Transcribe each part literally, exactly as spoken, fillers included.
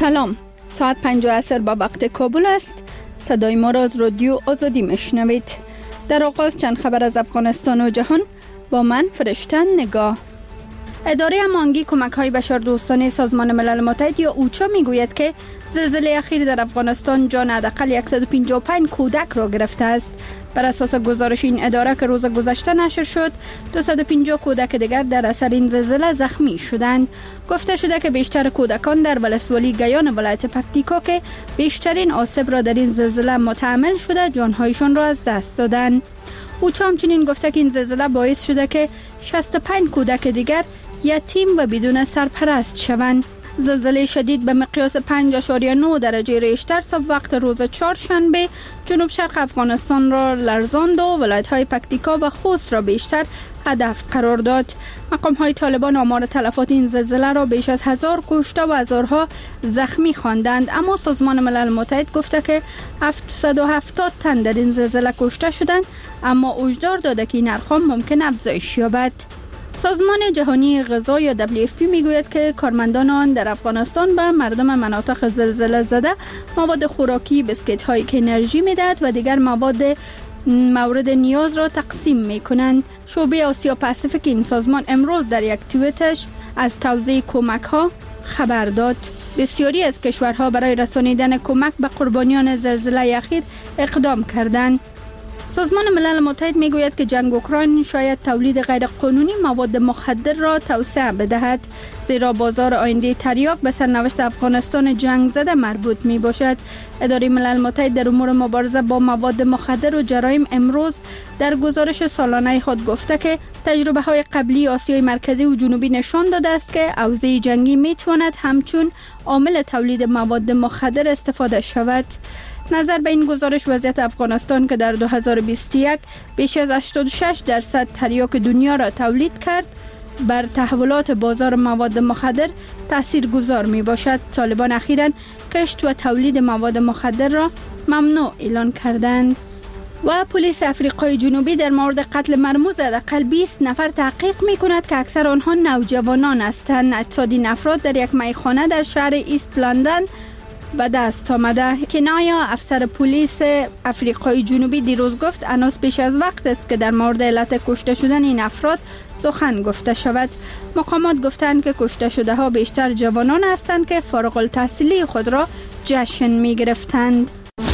سلام، ساعت پنج عصر با وقت کابل است. صدای ما را از رادیو آزادی میشنوید. در آغاز چند خبر از افغانستان و جهان با من فرشته نگاه. اداره هماهنگی کمک‌های بشردوستانه سازمان ملل متحد یا اوچا میگوید که زلزله اخیر در افغانستان جان حداقل صد و پنجاه و پنج کودک را گرفته است. بر اساس گزارش این اداره که روز گذشته نشر شد، دویست و پنجاه کودک دیگر در اثر این زلزله زخمی شدند. گفته شده که بیشتر کودکان در ولسوالی گیان ولایت پکتیکا که بیشترین آسیب را در این زلزله متحمل شده، جانهایشان را از دست دادند. اوچا همچنین گفته که این زلزله باعث شده که شصت و پنج کودک دیگر یتیم و بدون سرپرست شوند. زلزله شدید به مقیاس پنج اشاریه نه درجه ریشتر صبح وقت روز چهارشنبه جنوب شرق افغانستان را لرزاند و ولایت‌های پکتیکا و خوست را بیشتر هدف قرار داد. مقام‌های طالبان آمار تلفات این زلزله را بیش از هزار کشته و هزارها زخمی خواندند، اما سازمان ملل متحد گفته که هفتصد و هفتاد تن در این زلزله کشته شدند، اما هشدار داده که این ارقام ممکن افزایش یابد. سازمان جهانی غذا یا دبلیو اف پی میگوید که کارمندان آن در افغانستان به مردم مناطق زلزله زده مواد خوراکی، بسکیت هایی که انرژی میدهد و دیگر مواد مورد نیاز را تقسیم میکنند. شعبه آسیا پاسیفیک این سازمان امروز در یک توییتش از توزیع کمک ها خبر داد. بسیاری از کشورها برای رسانیدن کمک به قربانیان زلزله اخیر اقدام کردند. سازمان ملل متحد میگوید که جنگ اوکراین شاید تولید غیرقانونی مواد مخدر را توسعه بدهد، زیرا بازار آینده تریاک به سرنوشت افغانستان جنگ زده مربوط می باشد. اداره ملل متحد در امور مبارزه با مواد مخدر و جرایم امروز در گزارش سالانه خود گفته که تجربه های قبلی آسیای مرکزی و جنوبی نشان داده است که اوضاع جنگی می تواند همچون عامل تولید مواد مخدر استفاده شود. نظر به این گزارش، وضعیت افغانستان که در دو هزار و بیست و یک بیش از هشتاد و شش درصد تریاک دنیا را تولید کرد، بر تحولات بازار مواد مخدر تاثیرگذار می باشد. طالبان اخیراً کشت و تولید مواد مخدر را ممنوع اعلان کردند. و پلیس آفریقای جنوبی در مورد قتل مرموز حداقل بیست نفر تحقیق می کند که اکثر آنها نوجوانان هستند. اجساد این افراد در یک میخانه در شهر ایست لندن به دست آمده. کنایا افسر پلیس آفریقای جنوبی دیروز گفت هنوز بیش از وقت است که در مورد علت کشته شدن این افراد سخن گفته شود. مقامات گفتند که کشته شده ها بیشتر جوانان هستند که فارغ التحصیلی خود را جشن می گرفتند.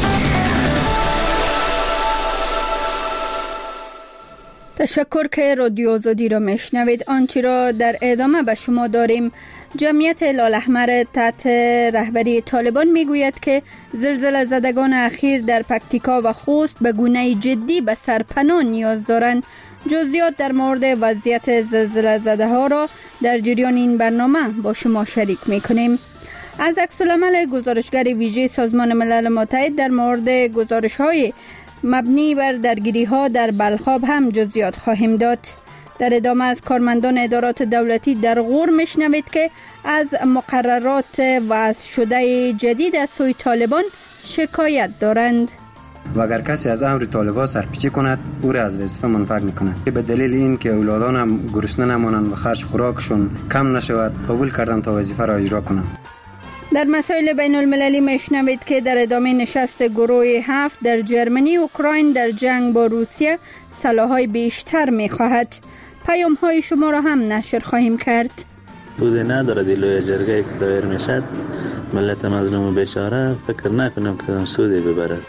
تشکر که رادیو آزادی را میشنوید. آنچه را در ادامه به شما داریم. جمعیت هلال احمر تحت رهبری طالبان میگوید که زلزله زدگان اخیر در پکتیکا و خوست به گونه جدی به سرپناه نیاز دارند. جزئیات در مورد وضعیت زلزله زده ها را در جریان این برنامه با شما شریک میکنیم. از عکس‌العمل گزارشگر ویژه سازمان ملل متحد در مورد گزارش های مبنی بر درگیری ها در بلخاب هم جزئیات خواهیم داد. در ادامه از کارمندان ادارات دولتی در غور میشنوید که از مقررات وضع شده جدید از سوی طالبان شکایت دارند. و اگر کسی از امر طالبان سرپیچی کند، او را از وظیفه منفک میکند. به دلیل این که اولادان هم گرسنه نمانند و خرج خوراکشون کم نشود، قبول کردن تا وظیفه را اجرا کنند. در مسائل بین المللی میشنوید که در ادامه نشست گروه هفت در جرمنی، اوکراین در جنگ با روسیه سلاح‌های بیشتر میخواهد. پیام های شما را هم نشر خواهیم کرد. بوده نداره دیلوی جرگه که دایر میشد، ملت مظلوم و بیچاره فکر نکنم که سودی ببرد.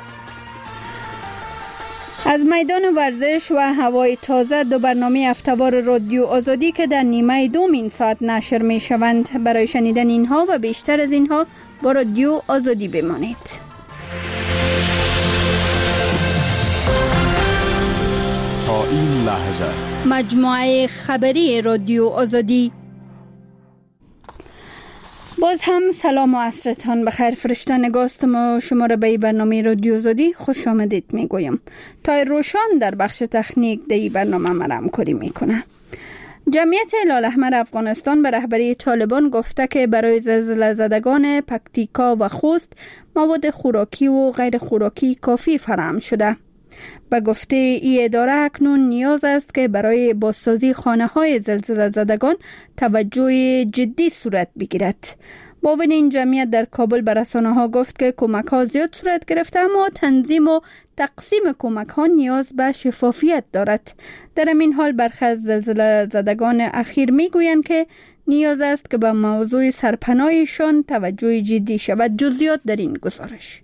از میدان ورزش و هوای تازه دو برنامه هفته‌وار رادیو آزادی که در نیمه دوم این ساعت نشر می شوند. برای شنیدن اینها و بیشتر از اینها با رادیو آزادی بمانید. تا این لحظه مجموعه خبری رادیو آزادی. باز هم سلام و عصرتان بخیر. فرشته نگاستم و شما را به این برنامه رادیو آزادی خوش آمدید می گویم. تا روشان در بخش تکنیک در این برنامه مرام کاری می کنه. جمعیت هلال احمر افغانستان به رهبری طالبان گفته که برای زلزله زدگان پکتیکا و خوست مواد خوراکی و غیر خوراکی کافی فراهم شده. به گفته ای اداره اکنون نیاز است که برای بازسازی خانه های زلزله زدگان توجه جدی صورت بگیرد. معاون این جمعیت در کابل به رسانه‌ها گفت که کمک‌ها زیاد صورت گرفته، اما تنظیم و تقسیم کمک‌ها نیاز به شفافیت دارد. در این حال برخی از زلزله زدگان اخیر می‌گویند که نیاز است که به موضوع سرپناهشان توجه جدی شود. جزئیات در این گزارش.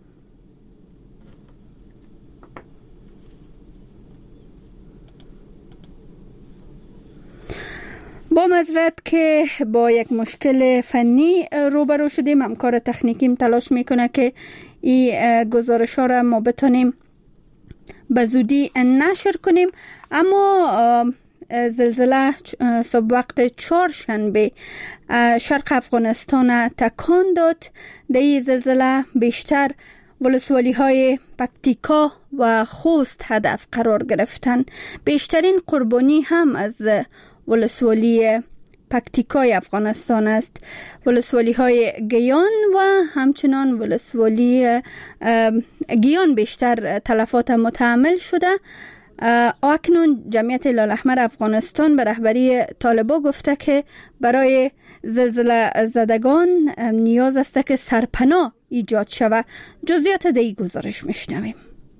با معذرت که با یک مشکل فنی روبرو شدیم، همکار تکنیکیم تلاش میکنه که این گزارش ها را ما بتانیم به زودی نشر کنیم. اما زلزله صبح وقت چهارشنبه شرق افغانستان تکان داد. در این زلزله بیشتر ولسوالی های پکتیکا و خوست هدف قرار گرفتن. بیشترین قربانی هم از ولسوالی پکتیکای افغانستان است. ولسوالی های گیان و همچنان ولسوالی گیان بیشتر تلفات متحمل شده. اکنون جمعیت هلال احمر افغانستان به رهبری طالبان گفته که برای زلزله زدگان نیاز است که سرپناه ایجاد شود. جزئیات در این گزارش میشنویم.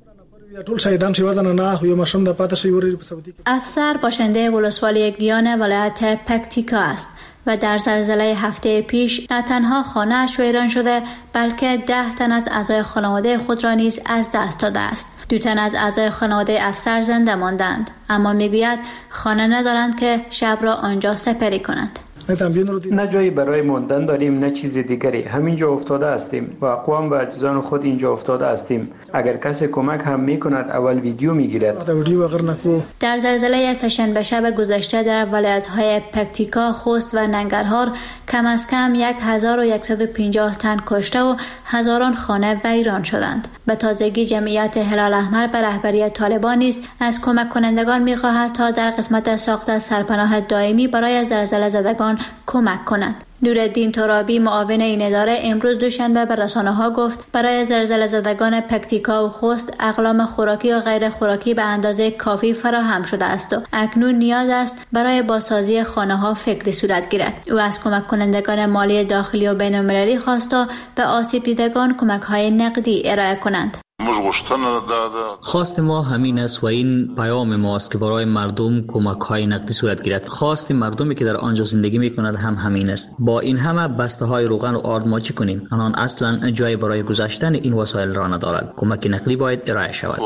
افسر باشنده ولسوالی گیان ولایت پکتیکا است و در زلزله هفته پیش نه تنها خانه‌اش ویران شده بلکه ده تن از اعضای خانواده خود را نیز از دست داده است. دو تن از اعضای خانواده افسر زنده ماندند، اما میگوید خانه ندارند که شب را آنجا سپری کنند. نه جایی برای ماندن داریم نه چیز دیگری، همینجا افتاده هستیم و اقوام و عزیزان خود اینجا افتاده هستیم. اگر کسی کمک هم میکند اول ویدیو میگیرد. در زلزله سه‌شنبه شب گذشته در ولایت‌های پکتیکا، خوست و ننگرهار کم از کم هزار و صد و پنجاه تن کشته و هزاران خانه ویران شدند. به تازگی جمعیت هلال احمر به رهبری طالبان نیز از کمک کنندگان می‌خواهد تا در قسمت ساخت سرپناه دائمی برای زلزله زدگان کمک کند. نورالدین ترابی معاون این اداره امروز دوشنبه به رسانه‌ها گفت برای زلزله زدگان پکتیکا و خوست اقلام خوراکی و غیر خوراکی به اندازه کافی فراهم شده است و اکنون نیاز است برای بازسازی خانه‌ها فکری صورت گیرد. او از کمک کنندگان مالی داخلی و بین‌المللی خواست تا به آسیب دیدگان کمک‌های نقدی ارائه کنند. خواست ما همین است و این پیام ماست که برای مردم کمک های نقدی صورت گیرد. خواست مردمی که در آنجا زندگی می کند هم همین است. با این همه بسته های روغن و آرد ما چی کنیم؟ آنان اصلا جای برای گذاشتن این وسایل را ندارد. کمک نقدی باید ارائه شود.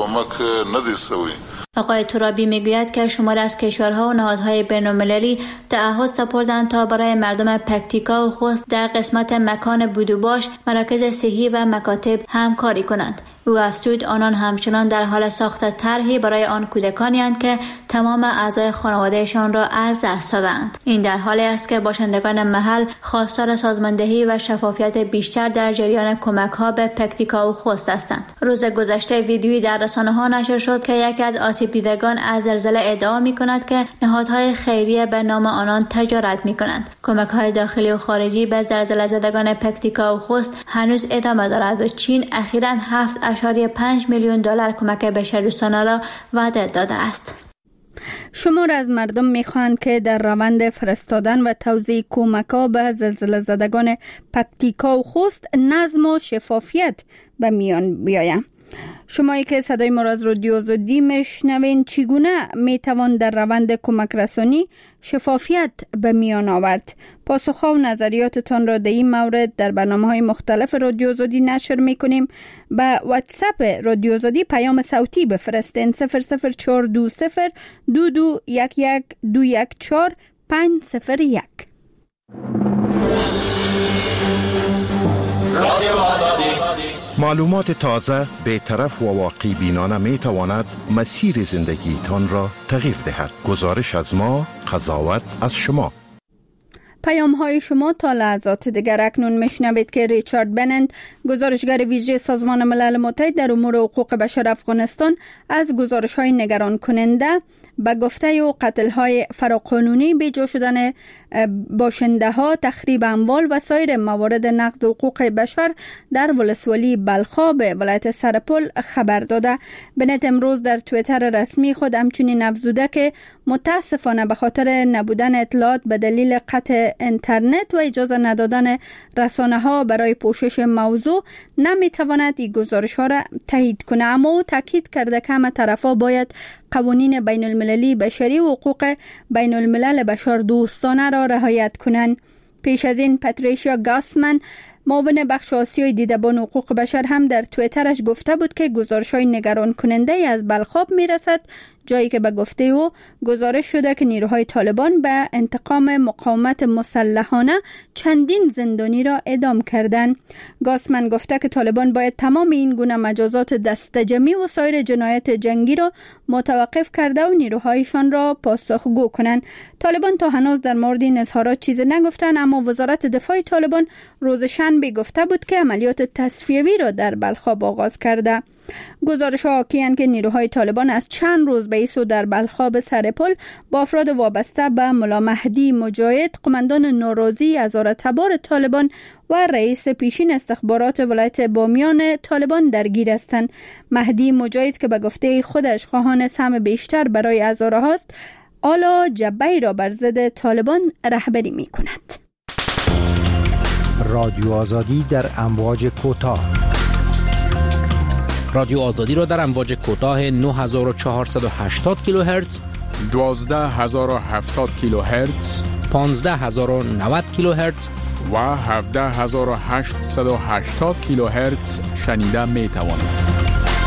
آقای ترابی میگوید که شمار از کشورها و نهادهای بین‌المللی تعهد سپردند تا برای مردم پکتیکا و خوست در قسمت مکان بودوباش، مراکز صحی و مکاتب همکاری کنند. او افزود آنان همچنان در حال ساخت طرحی برای آن کودکانی اند که تمام اعضای خانوادهشان را از دست دادند. این در حالی است که باشندگان محل خواستار سازماندهی و شفافیت بیشتر در جریان کمک‌ها به پکتیکا و خوست هستند. روز گذشته ویدیویی در رسانه‌ها نشر شد که یکی از آسیب دیدگان از زلزله ادعا می‌کند که نهادهای خیریه به نام آنان تجارت می‌کنند. کمک‌های داخلی و خارجی به زلزله زدگان پکتیکا و خوست هنوز ادامه دارد و چین اخیراً هفت اشاری پنج میلیون دلار کمک بشردوستانه را وعده داده است. شمار از مردم میخواهند که در روند فرستادن و توزیع کمک‌ها به زلزله زدگان پکتیکا و خوست نظم و شفافیت به میان بیاید. شمایی که صدای ما را از رادیو آزادی میشنوین، چگونه میتوان در روند کمک رسانی شفافیت به میان آورد؟ پاسخها و نظریاتتان را در این مورد در برنامه‌های مختلف رادیو آزادی نشر میکنیم. به واتساپ رادیو آزادی پیام صوتی بفرستین صفر صفر چهار دو صفر دو دو یک یک دو یک چهار پنج صفر یک. رادیو آزادی، معلومات تازه، بی‌طرف و واقعی بینانه می تواند مسیر زندگی تان را تغییر دهد. گزارش از ما، قضاوت از شما. پیام های شما تا لحظات دیگر. اکنون میشنوید که ریچارد بنند، گزارشگر ویژه سازمان ملل متحد در امور حقوق بشر افغانستان، از گزارش های نگران کننده به گفته و قتل های فراقانونی، بیجا شدن باشنده ها، تخریب اموال و سایر موارد نقض حقوق بشر در ولسوالی بلخاب ولایت سرپل خبر داده. بنت امروز در توییتر رسمی خود همچنین افزوده که متاسفانه به خاطر نبودن اطلاعات به دلیل قطع اینترنت و اجازه ندادن رسانه ها برای پوشش موضوع نمیتواند این گزارش ها را تایید کنه، اما او تاکید کرده که همه طرفا باید قوانین بین المللی بشری و حقوق بین الملل بشر دوستانه را رعایت کنند. پیش از این پاتریشیا گاسمن معاون بخش آسیای دیدبان حقوق بشر هم در توییترش گفته بود که گزارش‌های نگران کننده از بلخاب میرسد، جایی که به گفته او گزارش شده که نیروهای طالبان به انتقام مقاومت مسلحانه چندین زندانی را اعدام کردند. گاسمن گفته که طالبان باید تمام این گونه مجازات دستجمعی و سایر جنایت جنگی را متوقف کرده و نیروهایشان را پاسخگو کنند. طالبان تا هنوز در مورد این اظهارات چیزی نگفتند، اما وزارت دفاع طالبان روز شنبه گفته بود که عملیات تصفیه‌ای را در بلخاب آغاز کرده. گزارش ها حاکی‌اند که نیروهای طالبان از چند روز به ایسو در بلخاب سرپل با افراد وابسته به ملا مهدی مجاهد، قماندان نوروزی هزاره تبار طالبان و رئیس پیشین استخبارات ولایت بامیان طالبان درگیر هستند. مهدی مجاهد که به گفته خودش خواهان سهم بیشتر برای هزاره هاست، حالا جبهه‌ای را بر ضد طالبان رهبری می کند. رادیو آزادی در امواج کوتاه. رادیو آزادی را در امواج کوتاه نه هزار و چهارصد و هشتاد کیلوهرتز، دوازده هزار و هفتاد کیلوهرتز، پانزده هزار و نود کیلوهرتز و هفده هزار و هشتصد و هشتاد کیلوهرتز شنیده می توانید.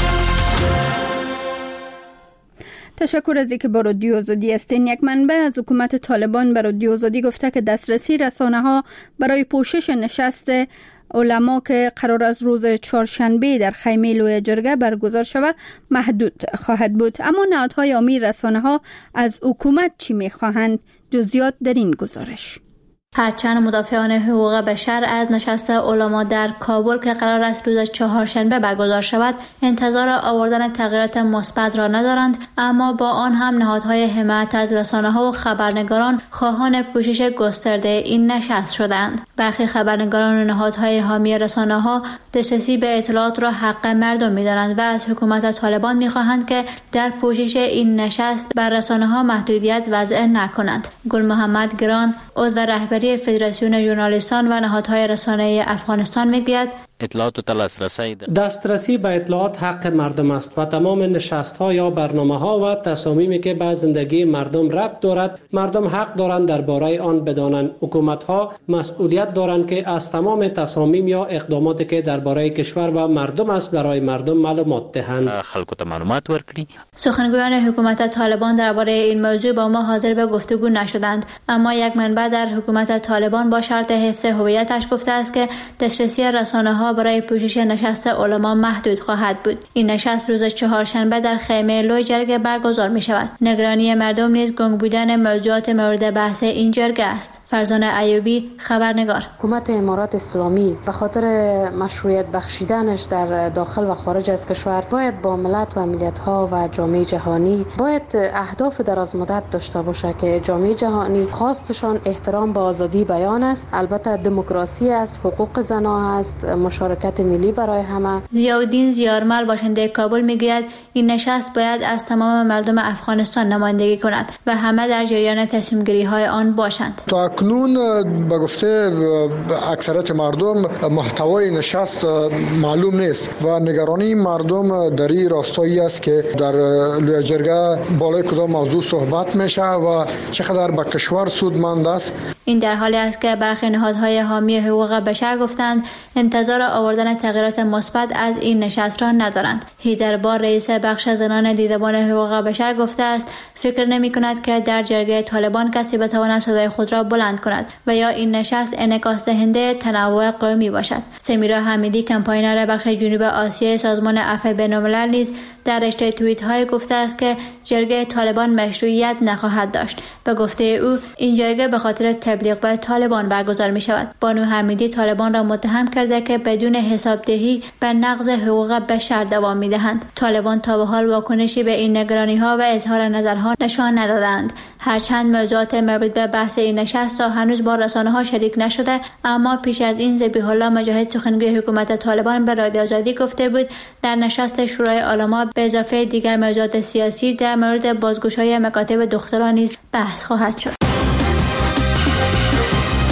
تشکر از اینکه با رادیو آزادی هستین. یک منبع از حکومت طالبان به رادیو آزادی گفته که دسترسی رسانه ها برای پوشش نشست علما که قرار از روز چهارشنبه در خیمه لوی جرگه برگزار شود محدود خواهد بود. اما نهادهای عامی رسانه ها از حکومت چی می خواهند؟ جزئیات در این گزارش. هرچند مدافعان حقوق بشر از نشست علما در کابل که قرار است روز چهارشنبه برگزار شود انتظار آوردن تغییرات مثبت را ندارند، اما با آن هم نهادهای حمایت از رسانه‌ها و خبرنگاران خواهان پوشش گسترده این نشست شدند. برخی خبرنگاران و نهادهای حامی رسانه‌ها دسترسی به اطلاعات را حق مردم می‌دانند و از حکومت طالبان می‌خواهند که در پوشش این نشست بر رسانه‌ها محدودیت وضع نکند. گل محمد گران، عضو رهبری فدراسیون ژورنالیستان و نهادهای رسانه‌ای افغانستان میگوید اطلاعات و دسترسی دسترسی به اطلاعات حق مردم است و تمام نشست‌ها یا برنامه‌ها و تصامیمی که به زندگی مردم ربط دارد مردم حق دارند درباره آن بدانند. حکومت‌ها مسئولیت دارند که از تمام تصامیم یا اقداماتی که درباره کشور و مردم است برای مردم معلومات دهند. خلکو ته معلومات ورکړي. سخنگویان حکومت طالبان درباره این موضوع با ما حاضر به گفتگو نشدند، اما یک منبع در حکومت طالبان با شرط حفظ هویتش گفته است که دسترسی رسانه‌ها برای پوشش نشست علما محدود خواهد بود. این نشست روز چهارشنبه در خیمه لوی جرگه برگزار می شود. نگرانی مردم نیز گنگ بودن موضوعات مورد بحث این جرگه است. فرزانه ایوبی، خبرنگار. حکومت امارات اسلامی به خاطر مشروعیت بخشیدنش در داخل و خارج از کشور باید با ملت و ملت‌ها و جامعه جهانی باید اهداف دراز مدت داشته باشه که جامعه جهانی خواستشان احترام به آزادی بیان است، البته دموکراسی است، حقوق زنان است، مشارکت ملی برای همه. ضیاءالدین زیارمل باشنده کابل میگوید این نشست باید از تمام مردم افغانستان نمایندگی کند و همه در جریان تصمیم گیری های آن باشند. تا اکنون به گفته اکثریت مردم محتوای نشست معلوم نیست و نگرانی مردم در این راستایی است که در لوی جرگه بالای کدام موضوع صحبت میشه و چقدر به کشور سودمند است. این در حالی است که برخی نهادهای حامی حقوق بشر گفتند انتظار آوردن تغییرات مثبت از این نشست را ندارند. هیدر بار رئیس بخش زنان دیدبان حقوق بشر گفته است فکر نمی کند که در جرگه طالبان کسی بتواند صدای خود را بلند کند و یا این نشست انعکاس دهنده تنوع قومی باشد. سمیرا حمیدی، کمپاینر بخش جنوب آسیای سازمان عفو بین‌الملل نیز در رشته توییت های گفته است که جرگه طالبان مشروعیت نخواهد داشت. به گفته او این جرگه به خاطر تبلیغ به طالبان برگزار می شود. بانو حمیدی طالبان را متهم کرده که بدون حسابدهی به نقض حقوق بشر دوام می دهند. طالبان تا به حال واکنشی به این نگرانی ها و اظهار نظرها نشان ندادند. هرچند موضوعات مربوط به بحث این نشست تا هنوز با رسانه ها شریک نشده، اما پیش از این ذبیح الله مجاهد سخنگوی حکومت طالبان به رادیو آزادی گفته بود در نشست شورای علما به اضافه دیگر موضوعات سیاسی در مورد بازگشایی مکاتب دختران نیز بحث خواهد شد.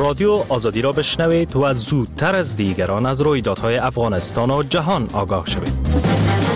رادیو آزادی را بشنوید و زودتر از دیگران از رویدادهای افغانستان و جهان آگاه شوید.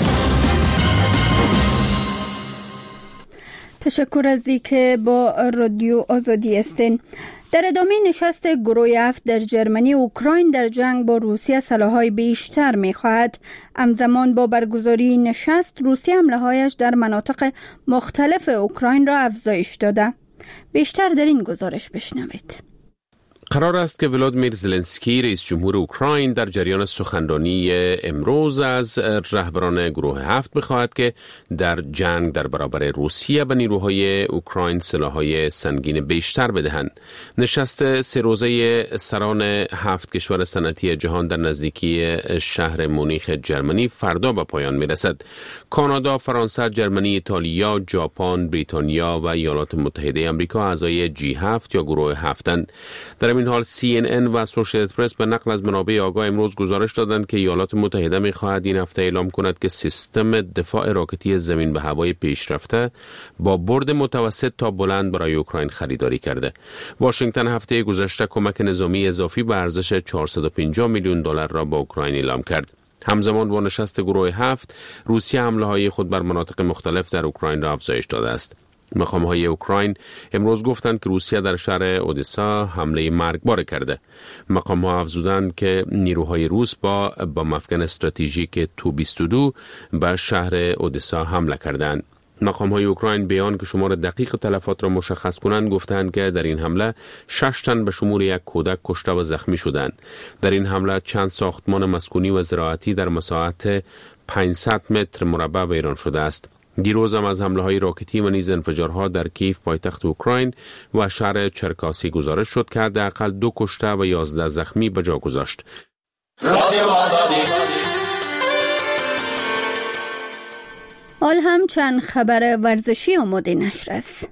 تشکر از اینکه با رادیو آزادی هستین. در ادامه نشست گروه هفت در جرمنی، اوکراین در جنگ با روسیه سلاح‌های بیشتر می‌خواهد. همزمان با برگزاری نشست، روسیه حمله‌هایش در مناطق مختلف اوکراین را افزایش داده. بیشتر در این گزارش بشنوید. قرار است که ولادیمیر زلنسکی رئیس جمهور اوکراین در جریان سخنرانی امروز از رهبران گروه هفت بخواهد که در جنگ در برابر روسیه به نیروهای اوکراین سلاح‌های سنگین بیشتر بدهند. نشست سه روزه سران هفت کشور صنعتی جهان در نزدیکی شهر مونیخ جرمنی فردا به پایان می‌رسد. کانادا، فرانسه، جرمنی، ایتالیا، ژاپن، بریتانیا و ایالات متحده آمریکا اعضای جی هفت یا گروه هفتند. در این حال سی ان ان و اسوسییتد پرس به نقل از منابع آگاه امروز گزارش دادند که ایالات متحده می‌خواهد این هفته اعلام کند که سیستم دفاع راکتی زمین به هوای پیشرفته با برد متوسط تا بلند برای اوکراین خریداری کرده. واشنگتن هفته گذشته کمک نظامی اضافی به ارزش چهارصد و پنجاه میلیون دلار را با اوکراین اعلام کرد. همزمان با نشست گروه هفت، روسیه حمله‌های خود بر مناطق مختلف در اوکراین را افزایش داده است. مقام‌های اوکراین امروز گفتند که روسیه در شهر اودسا حمله مرگبار کرده. مقام‌ها افزودند که نیروهای روس با بمب افکن استراتژیک تو بیست و دو به شهر اودسا حمله کردند. مقام‌های اوکراین بیان که شمار دقیق تلفات را مشخص کنند گفتند که در این حمله شش تن به شمول یک کودک کشته و زخمی شدند. در این حمله چند ساختمان مسکونی و زراعتی در مساحت پانصد متر مربع ویران شده است. دیروز هم از حمله‌های راکتی و نیز انفجارها در کیف پایتخت اوکراین و شهر چرکاسی گزارش شد که حداقل دو کشته و یازده زخمی به جا گذاشت. حال هم چند خبر ورزشی آماده نشر است.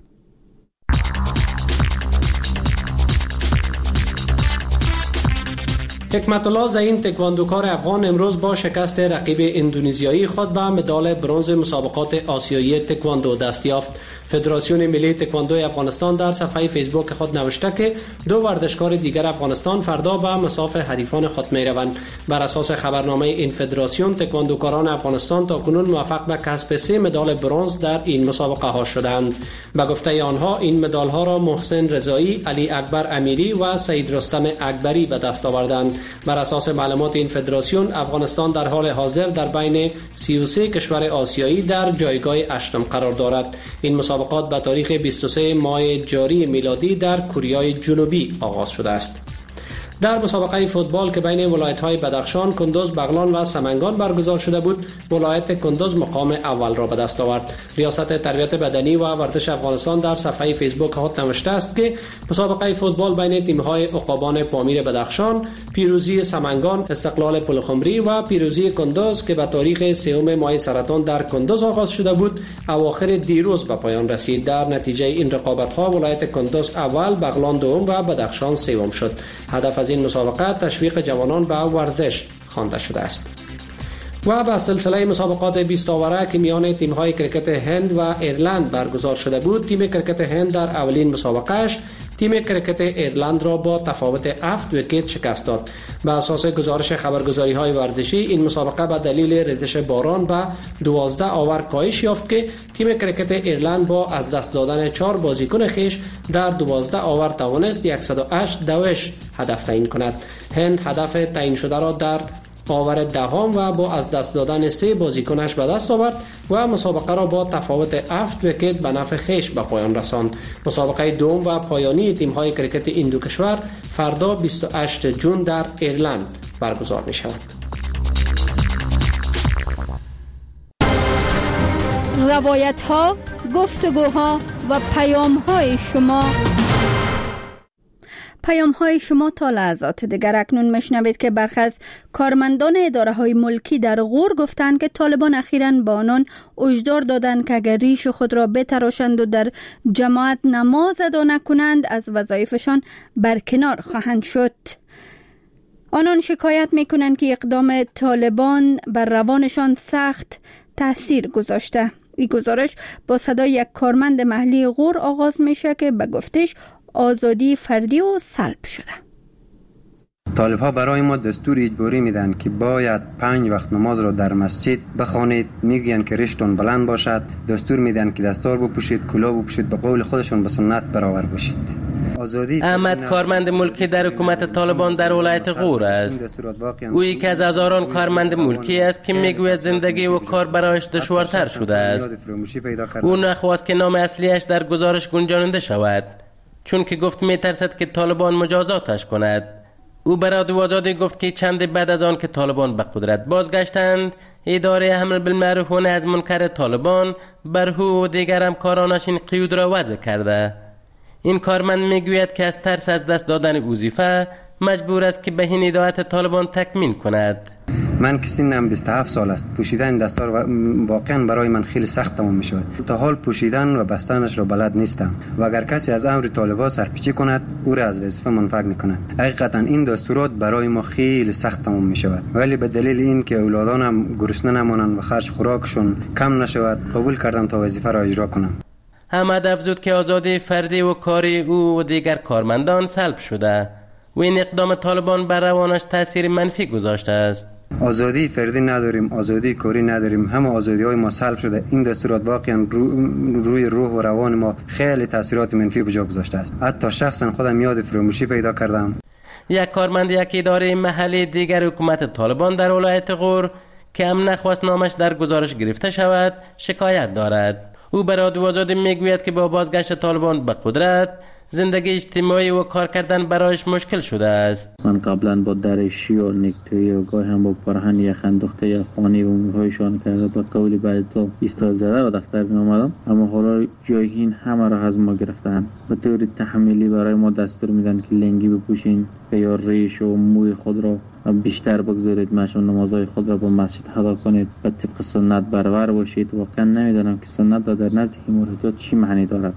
حکمت الله زعیم تکواندوکار افغان امروز با شکست رقیب اندونزیایی خود به مدال برنز مسابقات آسیایی تکواندو دست یافت. فدراسیون ملی تکواندو افغانستان در صفحه فیسبوک خود نوشته که دو ورزشکار دیگر افغانستان فردا به مصاف حریفان خود می روند. بر اساس خبرنامه این فدراسیون، تکواندوکاران افغانستان تاکنون موفق به کسب سه مدال برنز در این مسابقه ها شدند. به گفته آنها این مدال ها را محسن رضایی، علی اکبر امیری و سید رستم اکبری به دست آوردند. بر اساس معلومات این فدراسیون، افغانستان در حال حاضر در بین سی و سه کشور آسیایی در جایگاه هشتم قرار دارد. این مسابقات به تاریخ بیست و سوم ماه جاری میلادی در کره جنوبی آغاز شده است. در مسابقه فوتبال که بین ولایت‌های بدخشان، کندوز، بغلان و سمنگان برگزار شده بود، ولایت کندوز مقام اول را به دست آورد. ریاست تربیت بدنی و ورزش افغانستان در صفحه فیسبوک خود نوشته است که مسابقه فوتبال بین تیم‌های عقابان پامیر بدخشان، پیروزی سمنگان، استقلال پلخمری و پیروزی کندوز که به تاریخ سوم ماه سرطان در کندوز آغاز شده بود، اواخر دیروز به پایان رسید. در نتیجه این رقابت‌ها ولایت کندوز اول، بغلان دوم و بدخشان سوم شد. هدف از این مسابقه تشویق جوانان به ورزش خوانده شده است. و به سلسله مسابقات بیست آوره که میان تیم‌های کرکت هند و ایرلند برگزار شده بود، تیم کرکت هند در اولین مسابقهش تیم کرکت ایرلند را با تفاوت هفت ویکت شکست داد. به اساس گزارش خبرگزاری‌های ورزشی، این مسابقه به دلیل ریزش باران به دوازده آور کاهش یافت که تیم کرکت ایرلند با از دست دادن چهار بازیکن خیش در دوازده آور توانست صد و هشت دوش هدف تعیین کند. هند هدف تعیین شده را در آور دهم و با از دست دادن سه بازیکنش به دست آورد و مسابقه را با تفاوت هفت ویکت به نفع خیش به پایان رساند. مسابقه دوم و پایانی تیم‌های کرکت این دو کشور فردا بیست و هشتم ژوئن در ایرلند برگزار می شود. روایت‌ها، گفتگوها و پیام‌های شما پیام های شما تا لحظات دیگر. اکنون مشنوید که برخی از کارمندان اداره های ملکی در غور گفتند که طالبان اخیراً با آنان هشدار دادند که اگر ریش خود را بتراشند و در جماعت نماز ادا نکنند از وظایفشان برکنار خواهند شد. آنان شکایت میکنند که اقدام طالبان بر روانشان سخت تاثیر گذاشته. این گزارش با صدای یک کارمند محلی غور آغاز میشه که به گفتش آزادی فردی و سلب شده. طالب ها برای ما دستور اجباری میدن که باید پنج وقت نماز را در مسجد بخوانید. میگن که ریشتون بلند باشد، دستور میدن که دستار بپوشید، کلاه بپوشید، به قول خودشون به سنت برابر باشید. احمد کارمند ملکی در حکومت طالبان در ولایت غور است. او یکی از هزاران کارمند ملکی است که میگوید زندگی و کار برایش دشوارتر شده است. او نخواست که نام اصلیش در گزارش گنجانده شود، چون که گفت میترسد که طالبان مجازاتش کند. او برای رادیو آزادی گفت که چند بعد از آن که طالبان به قدرت بازگشتند، اداره امر بالمعروف و نهی از منکر طالبان بر او و دیگر همکارانش این قیود را وضع کرده. این کارمند میگوید که از ترس از دست دادن وظیفه مجبور است که به این هدایت طالبان تکمیل کند. من که سنم بیست و هفت سال است، پوشیدن دستار واقعا برای من خیلی سخت تمام می شود. تا حال پوشیدن و بستنش را بلد نیستم و اگر کسی از امر طالبان سرپیچی کند او را از وظیفه منفک می کند. حقیقتا این دستورات برای ما خیلی سخت تمام می شود، ولی به دلیل این که اولادانم گرسنه نمانند و خرج خوراکشون کم نشود قبول کردم تا وظیفه را اجرا کنم. احمد افزود که آزادی فردی و کاری او و دیگر کارمندان سلب شده و این اقدام طالبان بر روانش تاثیر منفی گذاشته است. آزادی فردی نداریم، آزادی کاری نداریم، همه آزادی های ما سلب شده. این دستورات واقعا رو، روی روح و روان ما خیلی تاثیرات منفی به جا گذاشته است. حتی شخصا خودم یاد فراموشی پیدا کردم. یک کارمند یک اداره محلی دیگر حکومت طالبان در ولایت غور که هم نخواست نامش در گزارش گرفته شود شکایت دارد. او به رادیو آزادی میگوید که با بازگشت طالبان به قدرت زندگی اجتماعی و کار کردن برایش مشکل شده است. من قبلا با درشی و نکتویی و گاهی هم با پرهن یا خندخته یا خانی و موهایشان کرده به قولی بعد تو ایستاد زده و دفتر می آمدم، اما حالا جای این همه را از ما گرفتن. به طور تحمیلی برای ما دستور میدن که لنگی بپوشین یا ریش و موی خود را بیشتر بگذارید، مشون نمازهای خود را با مسجد ادا کنید و طبق سنت برابر باشید. واقعا نمیدانم که سنت در نزد این موردات چی معنی دارد.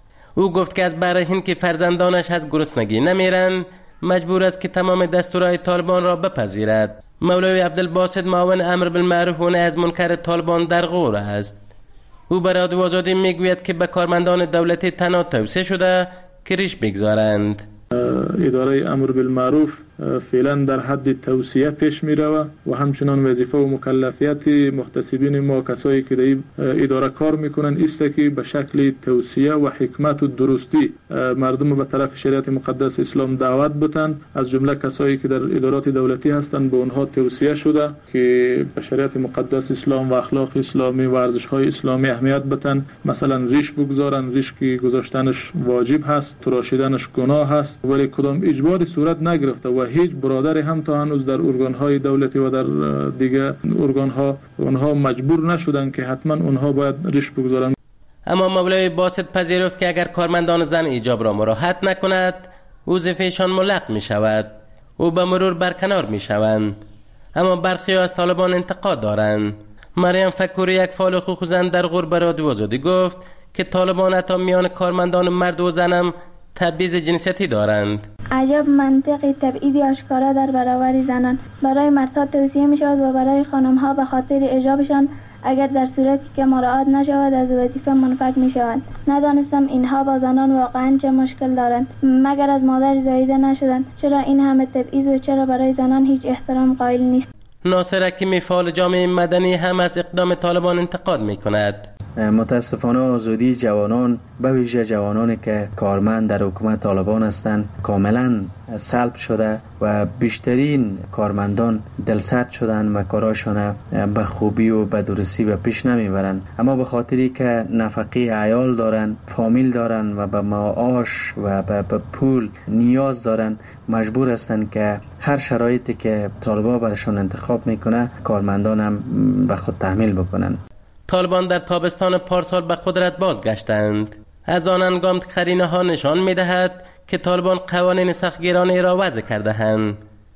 او گفت که از برای این که فرزندانش از گرسنگی نمیرن مجبور است که تمام دستورهای طالبان را بپذیرد. مولوی عبدالباسط معاون امر بالمعروف و نهی از منکر طالبان در غور است. او به رادیو آزادی میگوید که به کارمندان دولتی تنها توصیه شده که ریش بگذارند. اداره امر بالمعروف فعلا در حد توصیه پیش می رود و همچنان وظیفه و مکلفیت محتسبین ما کسایی که در اداره کار میکنن است که به شکل توصیه و حکمت و درستی مردم به طرف شریعت مقدس اسلام دعوت بتن. از جمله کسایی که در ادارات دولتی هستند به اونها توصیه شده که به شریعت مقدس اسلام و اخلاق اسلامی و ارزش های اسلامی اهمیت بتن. مثلا ریش بگذارن، ریش که گذاشتنش واجب هست، تراشیدنش گناه هست، ولی کدام اجباری صورت نگرفته و هیچ برادری هم تا هنوز در ارگان‌های دولتی و در دیگه ارگان‌ها اونها مجبور نشدن که حتما اونها باید ریش بگذارن. اما مولوی باسط پذیرفت که اگر کارمندان زن ایجاب را مراعات نکند وظیفه‌شان ملغ می شود و به مرور برکنار می شوند. اما برخی از طالبان انتقاد دارند. مریم فکوری یک فعال حقوق زن در غور به رادیو آزادی گفت که طالبان حتی میان کارمندان مرد و زنم تبعیض جنسیتی دارند. عجب منطقی تبعیضی آشکارا در برابر زنان. برای مردها توصیه می شود و برای خانمها به خاطر حجابشان اگر در صورتی که مراعات نشود از وظیفه منفک می شوند. ندانستم اینها با زنان واقعا چه مشکل دارند. مگر از مادر زاییده نشدند؟ چرا این همه تبعیض و چرا برای زنان هیچ احترام قائل نیست؟ ناصر حکیمی فعال جامعه مدنی هم از اقدام طالبان انتقاد می کند. متاسفانه آزادی جوانان به ویژه جوانانی که کارمند در حکومت طالبان هستند کاملا سلب شده و بیشترین کارمندان دلسرد شدن و کاراشان به خوبی و به درستی به پیش نمیبرند. اما به خاطری که نفقه عیال دارن، فامیل دارن و به معاش و به پول نیاز دارن مجبور هستند که هر شرایطی که طالبان برشان انتخاب میکنه کارمندان هم به خود تحمیل بکنن. طالبان در تابستان پارسال به قدرت بازگشتند. از آن هنگام قرینه ها نشان می‌دهد که طالبان قوانین سختگیرانه را وضع کرده‌اند.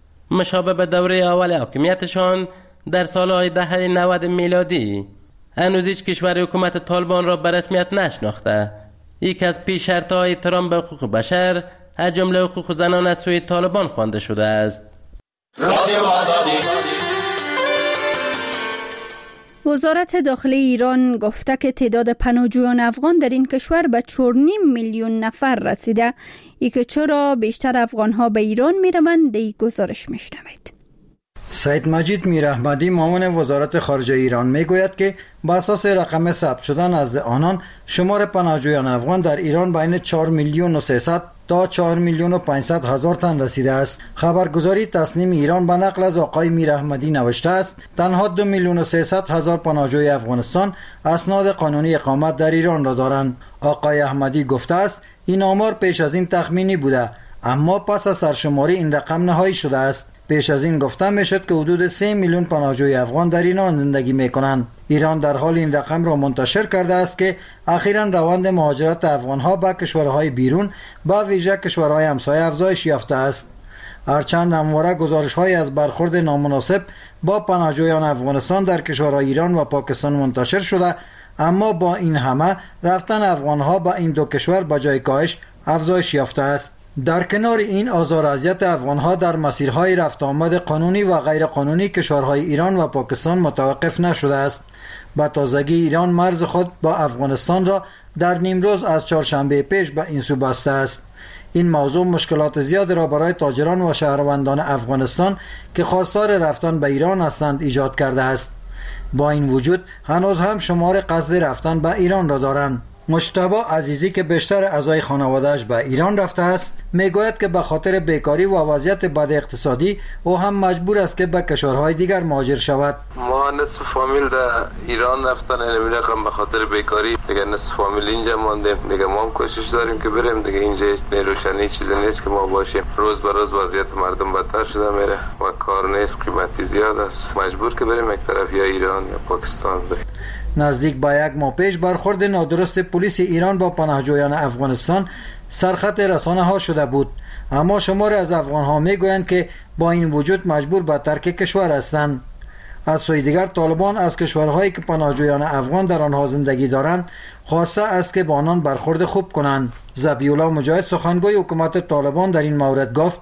مشابه به دوره اول حاکمیتشان در سالهای دهه نود میلادی. هنوز هیچ کشور حکومت طالبان را به رسمیت نشناخته. یکی از پیش شرط‌های احترام به حقوق بشر از جمله حقوق زنان از سوی طالبان خوانده شده است. رادیو آزادی وزارت داخلی ایران گفته که تعداد پناهجویان افغان در این کشور به چهار و نیم میلیون نفر رسیده. ای که چرا بیشتر افغان‌ها به ایران می‌روند، در گزارش می‌شنوید. سید مجید میراحمدی معاون وزارت خارجه ایران میگوید که بر اساس رقم ثبت شده نزد آنان شمار پناهجویان افغان در ایران بین چهار میلیون و سیصد تا چهار میلیون و پانصد هزار تن رسیده است. خبرگزاری تصنیم ایران به نقل از آقای میراحمدی نوشته است تنها دو میلیون و سیصد هزار پناهجوی افغانستان اسناد قانونی اقامت در ایران را دارند. آقای احمدی گفته است این آمار پیش از این تخمینی بوده، اما پس از سرشماری این رقم نهایی شده است. پیش از این گفته میشد که حدود سه میلیون پناهجوی افغان در ایران زندگی میکنند. ایران در حال این رقم را منتشر کرده است که اخیراً روند مهاجرت افغانها به کشورهای بیرون با ویژه کشورهای همسایه افزایش یافته است. هرچند همواره گزارش‌های از برخورد نامناسب با پناهجویان افغانستان در کشورهای ایران و پاکستان منتشر شده، اما با این همه رفتن افغانها به این دو کشور به جای کاهش افزایش یافته است. در کنار این آزار و اذیت افغانها در مسیرهای رفت آمد قانونی و غیر قانونی کشورهای ایران و پاکستان متوقف نشده است. به تازگی ایران مرز خود با افغانستان را در نیمروز از چهارشنبه پیش به این سو بسته است. این موضوع مشکلات زیاد را برای تاجران و شهروندان افغانستان که خواستار رفتن به ایران هستند ایجاد کرده است. با این وجود هنوز هم شمار قصد رفتن به ایران را دارند. مجتبی عزیزی که بیشتر اعضای خانواده‌اش به ایران رفته است میگوید که به خاطر بیکاری و وضعیت بد اقتصادی او هم مجبور است که به کشورهای دیگر مهاجر شود. ما نصف فامیل در ایران رفتن، یعنی رقم به خاطر بیکاری دیگه نصف فامیل اینجا ماندیم. دیگه ما هم کوشش داریم که بریم دیگه، اینجا روشنی چیزی نیست که ما باشیم. روز به روز وضعیت مردم بدتر شده میره و کار نیست، قیمتی زیاد است. مجبور که بریم یک طرف یا ایران یا پاکستان بریم. نزدیک به یک ماه پیش برخورد نادرست پلیس ایران با پناهجویان افغانستان سرخط رسانه ها شده بود، اما شمار از افغان ها می گویند که با این وجود مجبور به ترک کشور هستند. از سوی دیگر طالبان از کشورهایی که پناهجویان افغان در آنها زندگی دارند خواسته است که با آنان برخورد خوب کنند. ذبیح الله مجاهد سخنگوی حکومت طالبان در این مورد گفت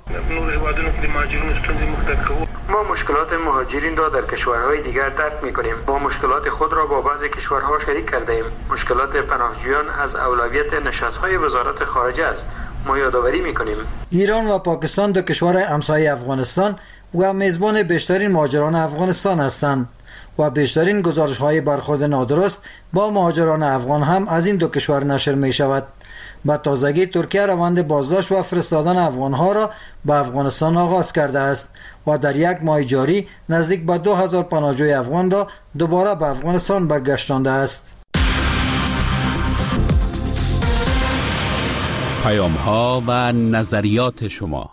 ما مشکلات مهاجرین را در کشورهای دیگر درک می‌کنیم. ما مشکلات خود را با بعضی کشورها شریک کرده ایم. مشکلات پناهجویان از اولویت نشست‌های وزارت خارجه است. ما یادآوری می‌کنیم. ایران و پاکستان دو کشور همسایه افغانستان و میزبان بیشترین مهاجران افغانستان هستند و بیشترین گزارش‌های برخورد نادرست با مهاجران افغان هم از این دو کشور نشر می‌شود. با تازگی ترکیه روند بازداشت و فرستادن افغانها را به افغانستان آغاز کرده است و در یک ماه جاری نزدیک به دو هزار پناهجوی افغان را دوباره به افغانستان برگشتانده است. پیام ها و نظریات شما.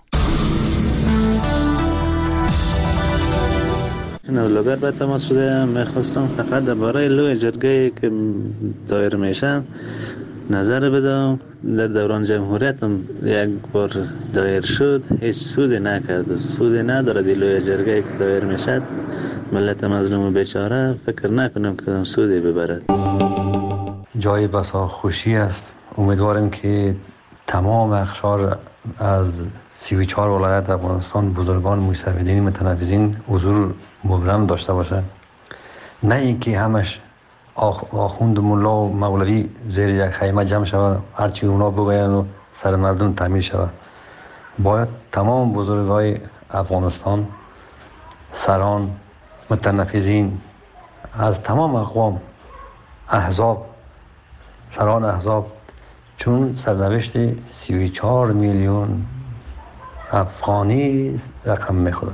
نولوگر به تماس شده، میخواستم فقط درباره لوی جرگه که دایر میشن نظر بدم. در دوران جمهوریت هم یک بار دایر شد، هیچ سودی نکرد، سودی نداره. دی لوی جرگه که دایر میشد ملت مظلوم و بیچاره فکر نکنم که سودی ببرد. جای بسا خوشی است. امیدوارم که تمام اقشار از سی و چهار ولایت افغانستان بزرگان مستفیدین متنفذین حضور مبرم داشته باشه، نه اینکه همش آخوند ملا و مولوی زیر یک خیمه جمع شود هرچی اونا بگوین و سر مردم تعمیر شود. باید تمام بزرگای افغانستان، سران، متنفذین از تمام اقوام، احزاب، سران احزاب، چون سرنوشت سی و چهار میلیون افغانی رقم میخوره.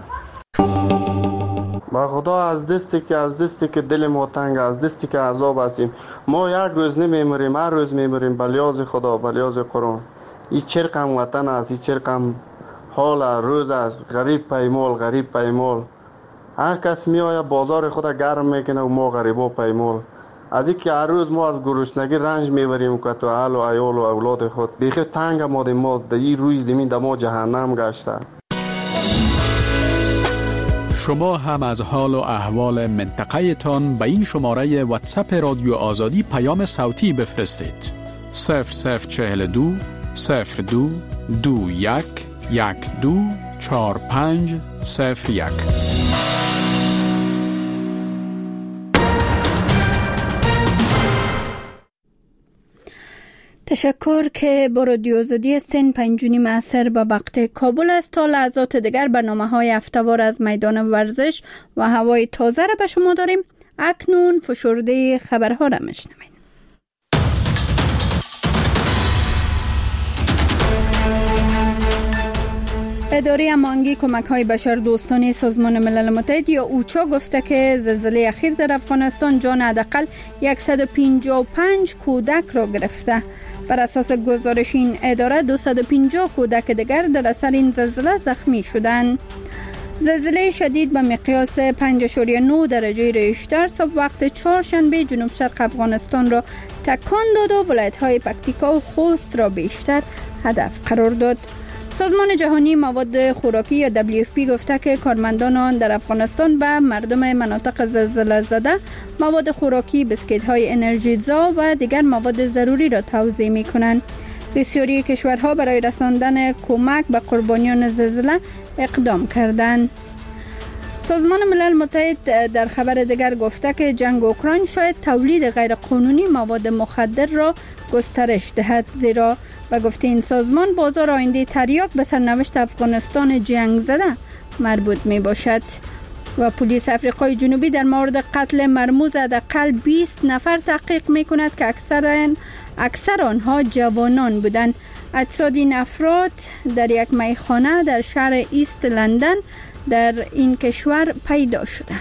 با خدا از دستی که از دستی که دل ما تنگ، از دستی که عذاب هستیم، ما یک روز نمیمریم، هر روز میمریم به لیاز خدا، به لیاز قرآن. این چرقم وطن است، این چرقم حال روز است. غریب پیمال، غریب پیمال. هر کس میآید بازار خود گرم میکنه و ما غریبا پیمال. از اینکه هر روز ما از گرسنگی رنج میبریم که تو اهل و عیال و اولاد خود بیخی تنگ ماده ما در این روی زمین در ما جهنم گشته. شما هم از حال و احوال منطقه تان به این شماره واتساپ رادیو آزادی پیام صوتی بفرستید. صفر صفر چهل دو صفر دو دو یک یک دو چهار پنج صفر یک. تشکر که با رادیو آزادی سن پنجونی معصر به وقت کابل است. تا لحظات دیگر برنامه های هفته‌وار از میدان ورزش و هوای تازه را به شما داریم. اکنون فشرده خبرها را میشنوید. اداره هماهنگی کمک‌های بشردوستانه سازمان ملل متحد یا اوچا گفته که زلزله اخیر در افغانستان جان حداقل صد و پنجاه و پنج کودک را گرفته. بر اساس گزارش این اداره دویست و پنجاه کودک دیگر در اثر این زلزله زخمی شدند. زلزله شدید به مقیاس پنج اشاریه نه درجه ریشتر صبح وقت چهارشنبه جنوب شرق افغانستان را تکان داد و ولایت‌های پکتیکا و خوست را بیشتر هدف قرار داد. سازمان جهانی مواد خوراکی یا دبلیو اف پی گفته که کارمندان آن در افغانستان به مردم مناطق زلزله زده مواد خوراکی، بسکت‌های انرژیزا و دیگر مواد ضروری را توزیع می‌کنند. بسیاری کشورها برای رساندن کمک به قربانیان زلزله اقدام کردند. سازمان ملل متحد در خبر دیگر گفته که جنگ اوکراین شاید تولید غیرقانونی مواد مخدر را گسترش دهد، زیرا به گفته این سازمان بازار آینده تریاک به سرنوشت افغانستان جنگ زده مربوط می باشد. و پلیس افریقای جنوبی در مورد قتل مرموز حداقل بیست نفر تحقیق می کند که اکثر اکثر آنها جوانان بودند. اجساد این افراد در یک میخانه در شهر ایست لندن در این کشور پیدا شده.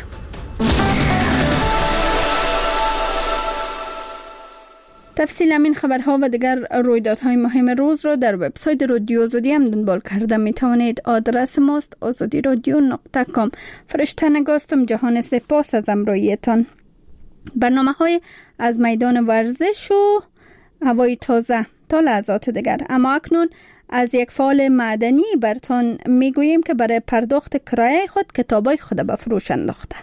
تفصیل همین خبرها و دیگر رویدادهای مهم روز را در وبسایت رادیو آزادی هم دنبال کرده می توانید. آدرس ماست آزادی رادیو نقطه کام. فرشته نگاستم. جهان سپاس از همراهیتان. برنامه های از میدان ورزش و هوای تازه تا لحظات دیگر. اما اکنون از یک فعال معدنی برتان می گوییم که برای پرداخت کرایه خود کتابای خود به فروش انداخته.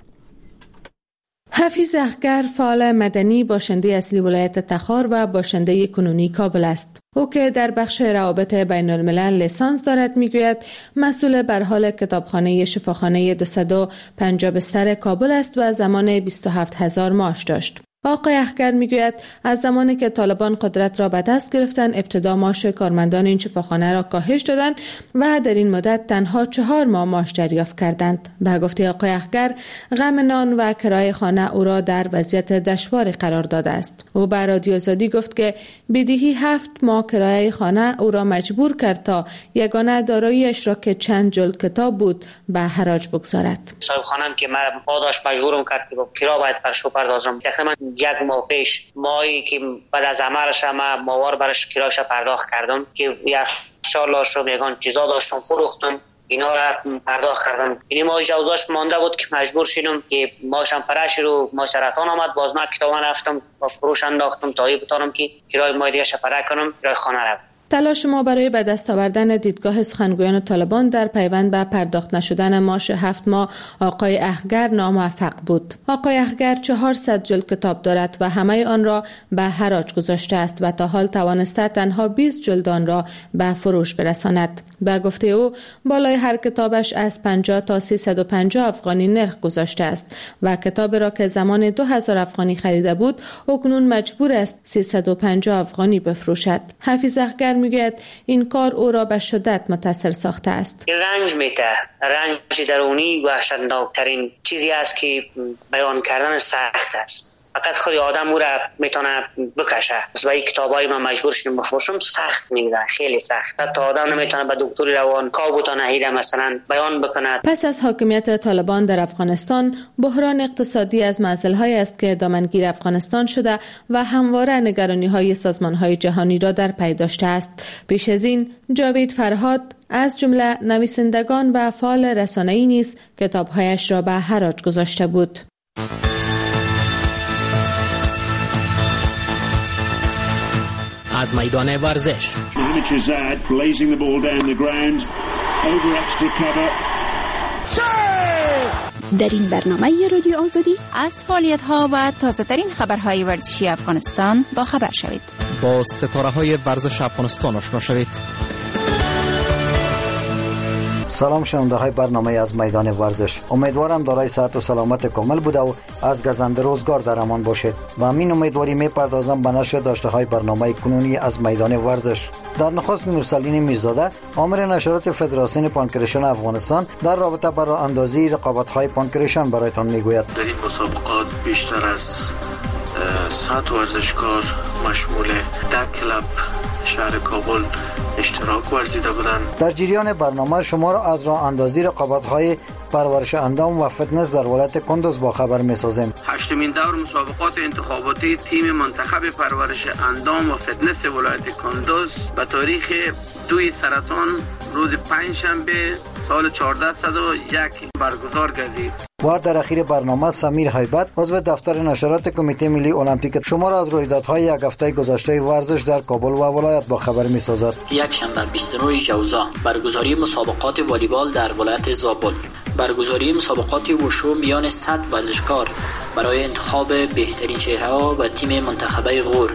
حفیظ اخگر فعال مدنی باشنده اصلی ولایت تخار و باشنده کنونی کابل است. او که در بخش روابط بین الملل لیسانس دارد میگوید مسئول بر حال کتابخانه شفاخانه دویست و پنجاه بستر کابل است و زمان بیست و هفت هزار معاش داشت. آقای اخگر میگوید از زمانی که طالبان قدرت را به دست گرفتند ابتدا معاش کارمندان این شفاخانه را کاهش دادند و در این مدت تنها چهار ماه معاش دریافت کردند. به گفته آقای اخگر غم نان و کرایه خانه او را در وضعیت دشواری قرار داده است. او به رادیو آزادی گفت که بدهی هفت ماه کرایه خانه او را مجبور کرد تا یگانه داراییش را که چند جلد کتاب بود به حراج بگذارد. صاحب خانم که من پاداش مجبورم کرد که کرا باید برش بپردازم. تقریبا یک ماه پیش ماهی که بعد از عملش هم ماوار برش کرایش پرداخت کردم که یک شال شم یگان چیزا داشتم فروختم اینا را پرداخت کردم. این ماه جوداش مانده بود که مجبور شدم که ماشم پرش رو ماشرتان آمد باز من کتاب رفتم با فروش انداختم تا بتونم که کرای ماه دیگه شپره کنم کرای خانه رو. تلاش ما برای به دست آوردن دیدگاه سخنگویان طالبان در پیوند به پرداخت نشدن معاش هفت ماه آقای اخگر ناموفق بود. آقای اخگر چهارصد جلد کتاب دارد و همه آن را به حراج گذاشته است و تا حال توانسته تنها بیست جلد آن را به فروش برساند. به گفته او بالای هر کتابش از پنجاه تا سیصد و پنجاه افغانی نرخ گذاشته است و کتاب را که زمان دو هزار افغانی خریده بود اکنون مجبور است سیصد و پنجاه افغانی بفروشد. حفیظ اخگر میگوید این کار او را به شدت متاثر ساخته است. رنج میته، رنج درونی وحشتناکترین چیزی است که بیان کردن سخت است. فقط خود آدم او را میتونه بکشه و این کتابای من مجبور شدم بفروشم سخت میگذره، خیلی سخت. حتی آدم نمیتونه به دکتری روان کاو بتونه هیله مثلا بیان بکنه. پس از حاکمیت طالبان در افغانستان بحران اقتصادی از معضل‌هایی است که دامنگیر افغانستان شده و همواره نگرانی‌های سازمان‌های جهانی را در پی داشته است. پیش از این جاوید فرهاد از جمله نویسندگان و فعال رسانه‌ای نیز کتاب‌هایش را به حراج گذاشته بود. از میدان ورزش در این برنامه رادیو آزادی از فعالیت‌ها و تازه‌ترین خبرهای ورزشی افغانستان با خبر شوید. با ستاره‌های ورزش افغانستان آشنا شوید. سلام شنونده های برنامه از میدان ورزش. امیدوارم دارای صحت و سلامت کامل بوده و از گزنده روزگار در امان باشید. و همین امیدواری میپردازم به نشر داشته های برنامه کنونی از میدان ورزش. در نخست نورسلین میرزاده، آمر نشرات فدراسیون پانکریشن افغانستان در رابطه با راه اندازی رقابت های پانکریشن برایتان میگوید. در این مسابقات بیشتر از صد ورزشکار مشمول ده کلب شهر کابل اشتراک ورزیده بودند. در جریان برنامه شما را از راه اندازی رقابت های پرورش اندام و فتنس در ولایت کندوز با خبر می‌سازیم. هشتمین دور مسابقات انتخاباتی تیم منتخب پرورش اندام و فتنس ولایت کندوز به تاریخ دوی سرطان روز پنجشنبه سال چهارده صد و یک برگزار گردید. و در اخیر برنامه سمیر هیبت عضو دفتر نشرات کمیته ملی المپیک شما را از رویدادهای یک هفته گذشته ورزش در کابل و ولایت با خبر می‌سازد. یک شنبه بیست و نه جوزا برگزاری مسابقات والیبال در ولایت زابل، برگزاری مسابقات وشو میان صد ورزشکار برای انتخاب بهترین چهره‌ها و تیم منتخبه غور.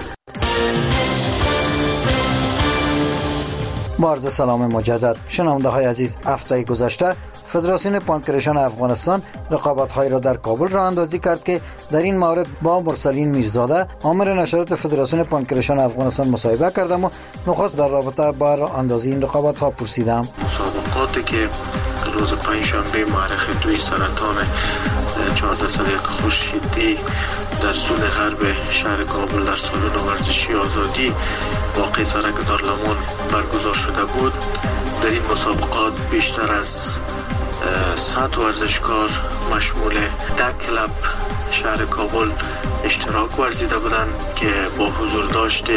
با عرض سلام مجدد شنونده های عزیز، هفته گذشته فدراسیون پانکریشن افغانستان رقابت‌های را در کابل راه اندازی کرد که در این مورد با مرسلین میرزاده، آمر نشرات فدراسیون پانکریشن افغانستان مصاحبه کردم و نخست در رابطه با راه اندازی این رقابت‌ها پرسیدم. مسابقاتی که روز پنجشنبه مورخ دوی سرطان چهارده صد و یک خورشیدی در زون غرب شهر کابل در سالن ورزشی آزادی واقع سرک دارالمان برگزار شده بود. در این مسابقات بیشتر از صد ورزشکار مشمول ده کلب شهر کابل اشتراک ورزیده بودند که با حضور داشت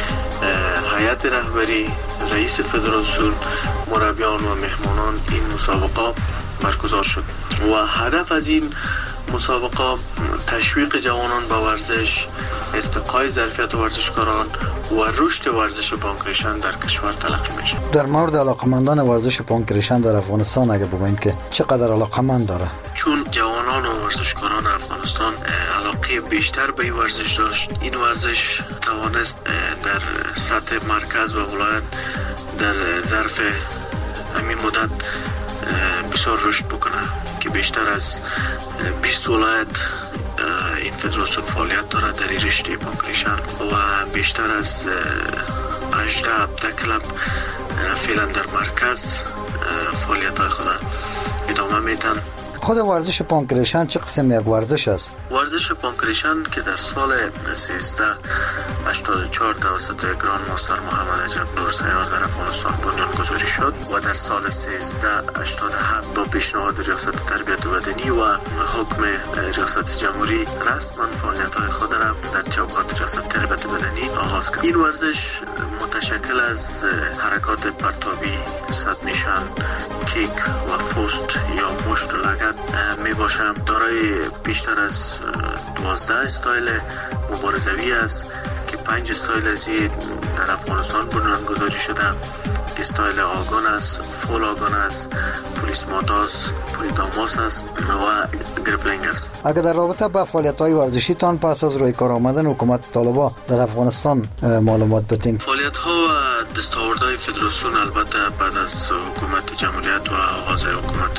هیئت رهبری، رئیس فدراسیون، مربیان و مهمانان این مسابقه برگزار شد و هدف از این مسابقه تشویق جوانان به ورزش، ارتقای ظرفیت ورزشکاران و رشد ورزش پانکریشن در کشور تلقی میشه. در مورد علاقمندان ورزش پانکریشن در افغانستان اگه بگوییم که چقدر علاقمند داره؟ چون جوانان و ورزشکاران افغانستان علاقه بیشتر به این ورزش داشت، این ورزش توانست در سطح مرکز و ولایت در ظرف همین مدت بسیار رشد بکنه که بیشتر از بیست ولایت این فدراسیون فعالیت داره در این رشته پانکریشن و بیشتر از هجده هفده کلب فعلا در مرکز فعالیت های خود ادامه میدن. خود ورزش پانکریشن چه قسم یک ورزش است؟ ورزش پانکریشن که در سال سیزده هشتاد و چهار توسط گران ماستر محمد عجب نور سیار در افغانستان بنیان گذاری شد و در سال سیزده هشتاد و هفت با پیشنهاد ریاست تربیت بدنی و حکم ریاست جمهوری رسما فعالیت های خود را در چوکات ریاست تربیت بدنی آغاز کرد. این ورزش متشکل از حرکات پرتابی، صد نشان، کیک و فوست یا مشت و لگد می باشم. دارای بیشتر از دوازده استایل مبارزوی است که پنج استایل از در افغانستان بنیان گذاری شده. استایل آگان است، فول آگان است، پولیس ماتاس، پولیداماس است و گریپلینگ است. اگر در رابطه با فعالیت‌های ورزشی تان پس از روی کار آمدن حکومت طالبان در افغانستان معلومات بدین. فعالیت‌ها و دستاوردهای فدراسیون البته بعد از حکومت جمهوریت و آغاز حکومت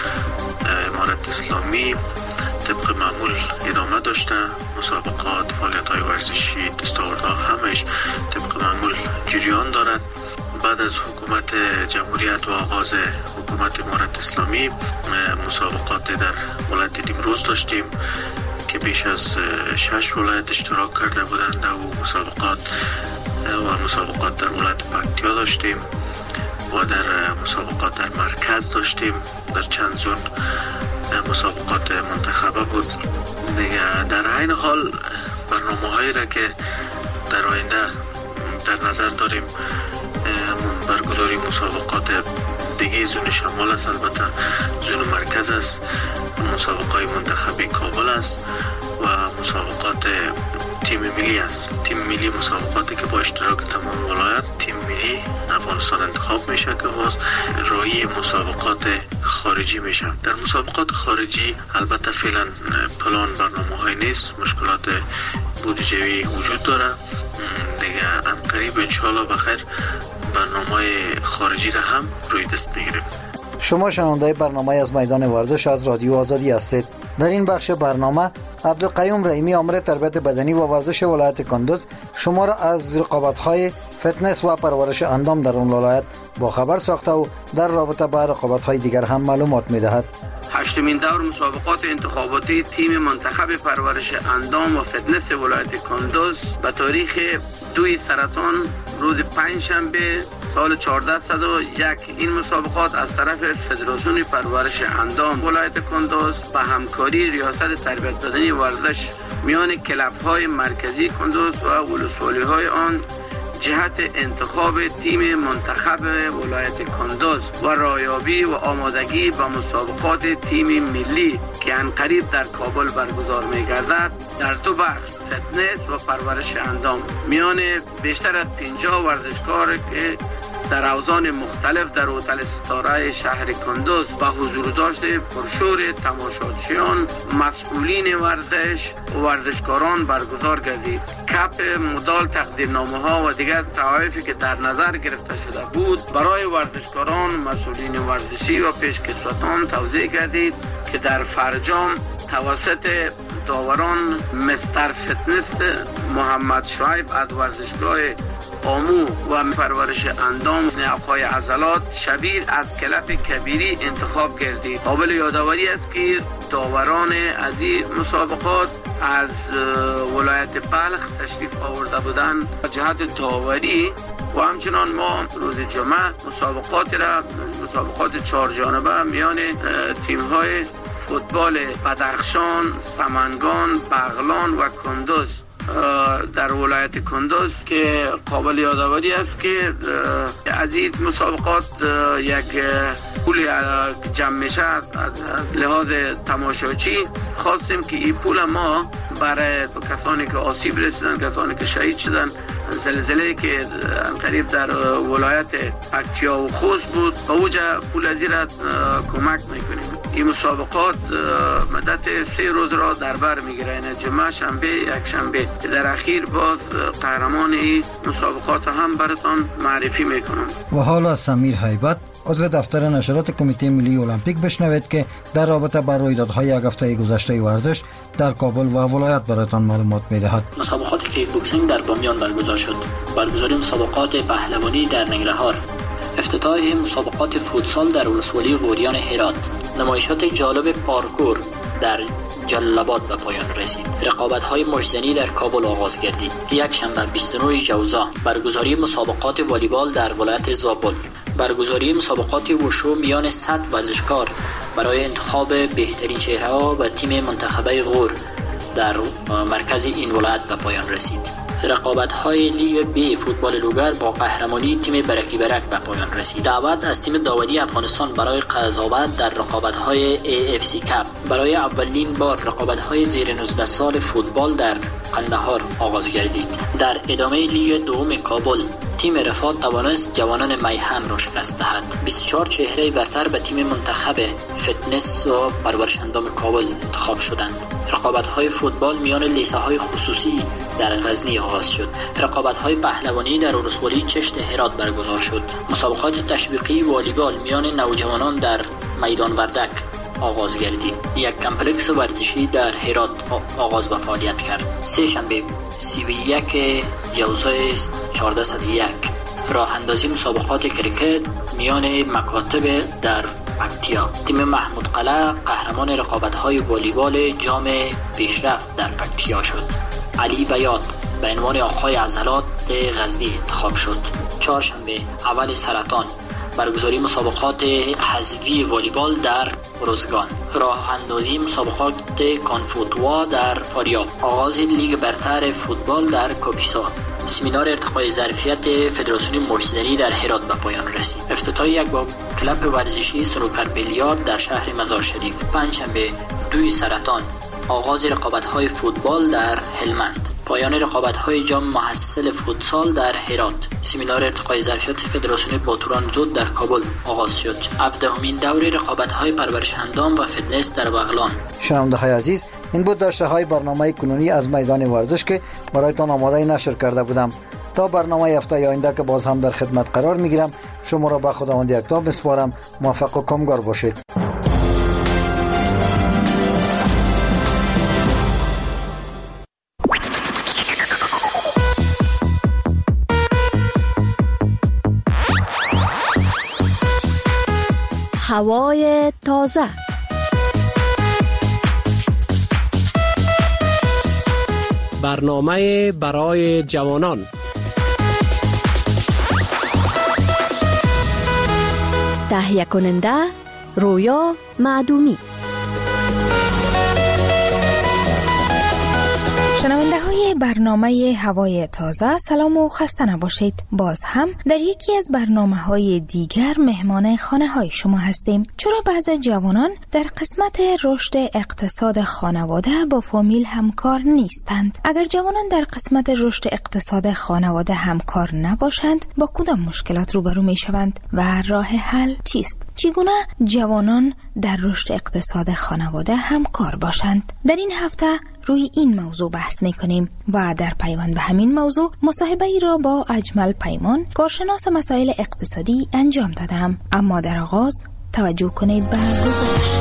امارت اسلامی طبق معمول ادامه داشته. مسابقات، فعالیت‌های ورزشی، دستاوردها همش طبق معمول جریان دارد. بعد از حکومت جمهوریت و آغاز حکومت امارت اسلامی مسابقات در ولایت نیمروز داشتیم که بیش از شش ولایت اشتراک کرده بودند و مسابقات و مسابقات در ولایت پکتیا داشتیم و در مسابقات در مرکز داشتیم. در چند زون مسابقات منتخبه بود دیگه. در عین حال برنامه هایی را که در آینده در نظر داریم برگزاری مسابقات دیگه زون شمال است، البته زون مرکز است، مسابقات منتخبی کابل است و مسابقات تیم ملی است. تیم ملی مسابقاتی که با اشتراک تمام ولایت تیم ملی افغانستان انتخاب میشه که باز راهی مسابقات خارجی میشه. در مسابقات خارجی البته فعلا پلان برنامه‌های نیست، مشکلات بودجه‌ای وجود داره دیگه. ان قریب ان شاء الله بخیر برنامه خارجی را هم روی دست میگیریم. شما شنونده برنامه از میدان ورزش از رادیو آزادی هستید. در این بخش برنامه عبدالقیوم رحیمی آمر تربیت بدنی و ورزش ولایت کندوز شما را از رقابت‌های فتنس و پرورش اندام در اون ولایت با خبر ساخته و در رابطه با رقابت‌های دیگر هم معلومات می‌دهد. هشتمین دور مسابقات انتخاباتی تیم منتخب پرورش اندام و فتنس ولایت کندوز به تاریخ دوی سرطان روز پنجشنبه سال چهارصد و یک این مسابقات از طرف فدراسیون پرورش اندام ولایت کندوز به همکاری ریاست تربیت بدنی ورزش میان کلب‌های مرکزی کندوز و ولسوالی‌های آن جهت انتخاب تیم منتخب ولایت کندوز و رایابی و آمادگی به مسابقات تیم ملی که عنقریب در کابل برگزار می‌گردد در دو بخش فتنس و پرورش اندام میان بیشتر از پنجاه ورزشکار که در اوزان مختلف در هتل ستاره شهر کندوز با حضور داشته پرشور تماشاچیان، مسئولین ورزش و ورزشکاران برگزار گردید. کپ، مدال، تقدیرنامه ها و دیگر تحایفی که در نظر گرفته شده بود برای ورزشکاران، مسئولین ورزشی و پیشکسوتان توزیع گردید که در فرجام توسط داوران مستر فتنس محمد شعیب از ورزشگاه آمو و پرورش اندام آقای عضلات شبیر از کلب کبیری انتخاب گردید. قابل یادآوری است که داوران از این مسابقات از ولایت بلخ تشریف آورده بودند جهت داوری و همچنان ما روز جمعه مسابقات را مسابقات چهار جانبه میان تیم‌های فوتبال بدخشان، سمنگان، بغلان و کندوز در ولایت کندوز که قابل یادآوری است که از این مسابقات یک پول جمع میشه از لحاظ تماشاچی خواستیم که این پول ما برای کسانی که آسیب رسیدن، کسانی که شهید شدن، زلزله که قریب در ولایت پکتیا و خوست بود با اوجه پول از این را کمک میکنیم. این مسابقات مدت سه روز را در بر میگیره، یعنی جمعه، شنبه، یک شنبه. در اخیر باز قهرمان این مسابقات هم براتان معرفی میکنم. و حالا سمیر هیبت عضو دفتر نشرات کمیته ملی المپیک بشنوید که در رابطه با رویدادهای یک هفته گذشته ورزش در کابل و ولایت براتان معلومات میدهد. مسابقات کیک بوکسینگ در بامیان برگزار شد. برگزاری مسابقات پهلوانی در ننگرهار. افتتاح مسابقات فوتسال در ولسوالی غوریان هرات. نمایشات جالب پارکور در جلال آباد به پایان رسید. رقابت‌های مشتزنی در کابل آغاز گردید. یک شنبه بیست و نه ژوئن برگزاری مسابقات والیبال در ولایت زابل. برگزاری مسابقات وشو میان صد ورزشکار برای انتخاب بهترین چهره‌ها و تیم منتخبه غور در مرکز این ولایت به پایان رسید. رقابت‌های لیگ بی فوتبال لوگر با قهرمانی تیم برکی برک به پایان رسید. دعوت از تیم داودی افغانستان برای قضاوت در رقابت‌های ای اف سی کاپ. برای اولین بار رقابت‌های زیر نوزده سال فوتبال در قندهار آغاز گردید. در ادامه لیگ دوم کابل تیم رفات توانست جوانان میهم را شکست دهد. بیست و چهار چهره برتر به تیم منتخب فتنس و پرورش اندام کابل انتخاب شدند. رقابت‌های فوتبال میان لیسه‌های خصوصی در غزنی آغاز شد. رقابت‌های پهلوانی در ولسوالی چشت هرات برگزار شد. مسابقات تشویقی والیبال میان نوجوانان در میدان وردک آغاز گردید. یک کمپلکس ورزشی در هرات آغاز به فعالیت کرد. سه شنبه سی و یک ژوئن چهارصد و یک راه اندازی مسابقات کریکت میان مکاتب در پکتیا. تیم محمود قلعه قهرمان رقابت‌های والیبال جام پیشرفت در پکتیا شد. علی بیات به عنوان آقای عضلات غزنی انتخاب شد. چهارشنبه اول سرطان برگزاری مسابقات حذفی والیبال در روزگان. راه اندازی مسابقات کانفوتوا در فاریاب. آغاز لیگ برتر فوتبال در کاپیسا. سمینار ارتقای ظرفیت فدراسیون مشتزنی در هرات به پایان رسید. افتتاح یک با کلب ورزشی سنوکر بیلیارد در شهر مزار شریف. پنجشنبه دوی سرطان آغاز رقابت‌های فوتبال در هلمند. پایان رقابت‌های جام محصل فوتسال در هرات. سمینار ارتقای ظرفیت فدراسیون باتوران دود در کابل آغاز شد. هفدهمین دور رقابت‌های پرورش اندام و فتنس در بغلان. شنونده‌های عزیز، این بود داشته های برنامه کنونی از میدان ورزش که برایتان آماده نشر کرده بودم. تا برنامه هفته آینده که باز هم در خدمت قرار میگیرم، شما را به خداوند یکتا میسپارم. موفق و کامگار باشید. هوای تازه. برنامه برای جوانان. تهیه کننده رویا معدومی. شنونده های برنامه هوای تازه، سلام و خسته نباشید. باز هم در یکی از برنامه های دیگر مهمان خانه های شما هستیم. چرا بعضی جوانان در قسمت رشد اقتصاد خانواده با فامیل همکار نیستند؟ اگر جوانان در قسمت رشد اقتصاد خانواده همکار نباشند، با کدام مشکلات روبرو می شوند و راه حل چیست؟ چگونه جوانان در رشد اقتصاد خانواده همکار باشند؟ در این هفته روی این موضوع بحث میکنیم و در پیوند به همین موضوع مصاحبه ای را با اجمل پیمان، کارشناس مسائل اقتصادی انجام دادم. اما در آغاز توجه کنید به گزارش.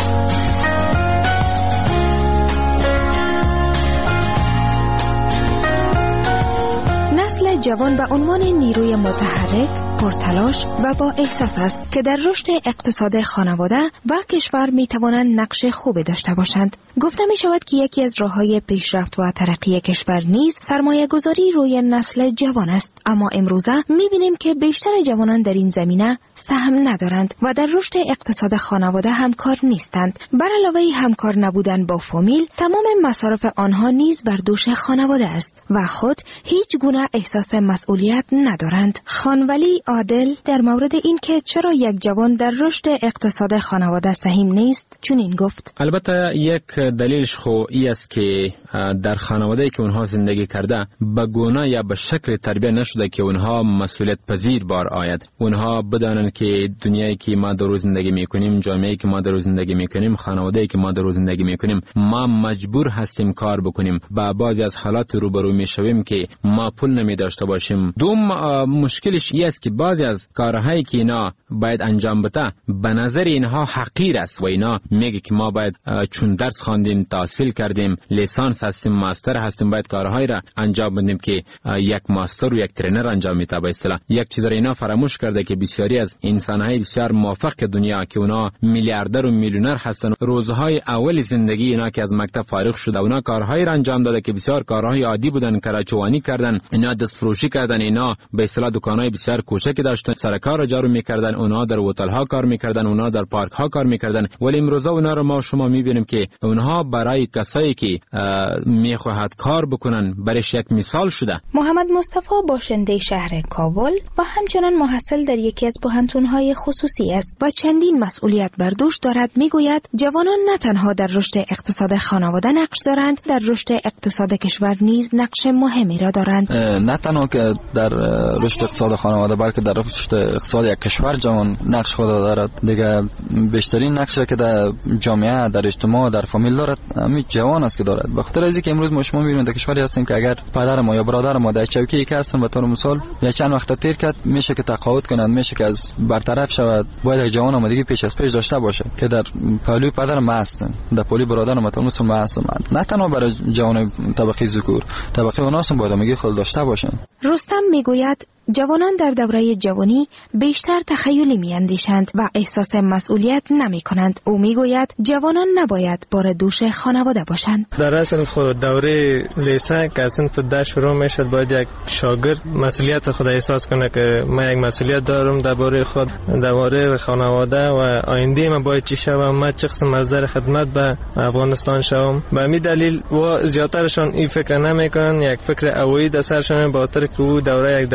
نسل جوان به عنوان نیروی متحرک، پرتلاش و با احساس است که در رشد اقتصاد خانواده و کشور می توانند نقش خوبی داشته باشند. گفته می شود که یکی از راه‌های پیشرفت و ترقی کشور نیز سرمایه گذاری روی نسل جوان است. اما امروزه می بینیم که بیشتر جوانان در این زمینه سهم ندارند و در رشد اقتصاد خانواده همکار نیستند. بر علاوه همکار نبودن با فامیل، تمام مصارف آنها نیز بر دوش خانواده است و خود هیچ گونه احساس مسئولیت ندارند. خانولی عادل در مورد این که چرا یک جوان در رشد اقتصاد خانواده سهم نیست چنین گفت: البته یک دلیلش خو ای است که در خانواده‌ای که اونها زندگی کرده به گونه یا به شکل تربیت نشده که اونها مسئولیت پذیر بار آید. اونها بدانند که دنیایی که ما در روز زندگی میکنیم، جامعه‌ای که ما در روز زندگی میکنیم، خانواده‌ای که ما در روز زندگی میکنیم، ما مجبور هستیم کار بکنیم. با بعضی از حالات روبرو میشویم که ما پول نمی داشته باشیم. دوم مشکلش ای است که بعضی از کارهایی که اینا باید انجام بده به نظر اینها حقیر است و اینا میگه که ما باید چون درس خواندیم، تحصیل کردیم، لیسانس هستیم، ماستر هستیم، باید کارهایی را انجام بدیم که یک ماستر و یک ترینر انجام میده. به اصطلاح یک چیز را اینا فراموش کرده که بسیاری از انسان‌های بسیار موفق دنیا که اونا میلیاردر و میلیونر هستن، روزهای اول زندگی اینا که از مکتب فارغ شده اونا کارهایی را انجام داده که بسیار کارهای عادی بودن، کراچوانی کردن، اینا دست فروشی کردن، اینا به اصطلاح دکان‌های بسیار کوچکی داشتن، سرکار را جارو میکردن، اونا در هتل‌ها کار میکردن، اونا در پارک‌ها کار میکردن. ولی امروزه اونا رو ما شما میبینیم که اونها برای کسایی که میخواهد کار بکنن برایش یک مثال شده. محمد مصطفی باشنده شهر کابل و همچنان محصل در یکی از پوهنتون‌های خصوصی است و چندین مسئولیت بر دوش دارد. میگوید جوانان نه تنها در رشد اقتصاد خانواده نقش دارند، در رشد اقتصاد کشور نیز نقش مهمی را دارند. نه تنها که در رشد اقتصاد خانواده بلکه در رشد اقتصاد یک کشور جوان نقش خود دارد. دیگه بیشترین نقشی که در جامعه، در اجتماع، در فامیل دارد همین جوان است که دارد. به خاطر اینکه امروز ما شما می‌بینید در کشوری هستیم که اگر پدر ما یا برادر ما در چوکی که هستن به طور مثال یا چند وقت تیر کرد، میشه که تقاعد کنند، میشه که از برطرف شود. باید یک جوان آمادگی پیش از پیش داشته باشه که در پهلوی پدر ما هستن، در پهلوی برادر ما طور مثال ما هستن. نه تنها برای جوان طبقه ذکور، طبقه اوناس هم باید آمادگی خود داشته باشن. رستم میگوید جوانان در دوره جوانی بیشتر تخیلی میاندیشند و احساس مسئولیت نمی کنند. او میگوید جوانان نباید بار دوش خانواده باشند. در اصل خود دوره لیسانس که اصلا ده شروع میشد، باید یک شاگرد مسئولیت خود احساس کنه که من یک مسئولیت دارم درباره خود، درباره خانواده و آینده من باید چی شوم، من چه قسم مصدر خدمت به افغانستان شوم. به همین دلیل و زیاترشان این فکر نمیکنن، یک فکر اویی در سرشان به خاطر که او دوره یک دوران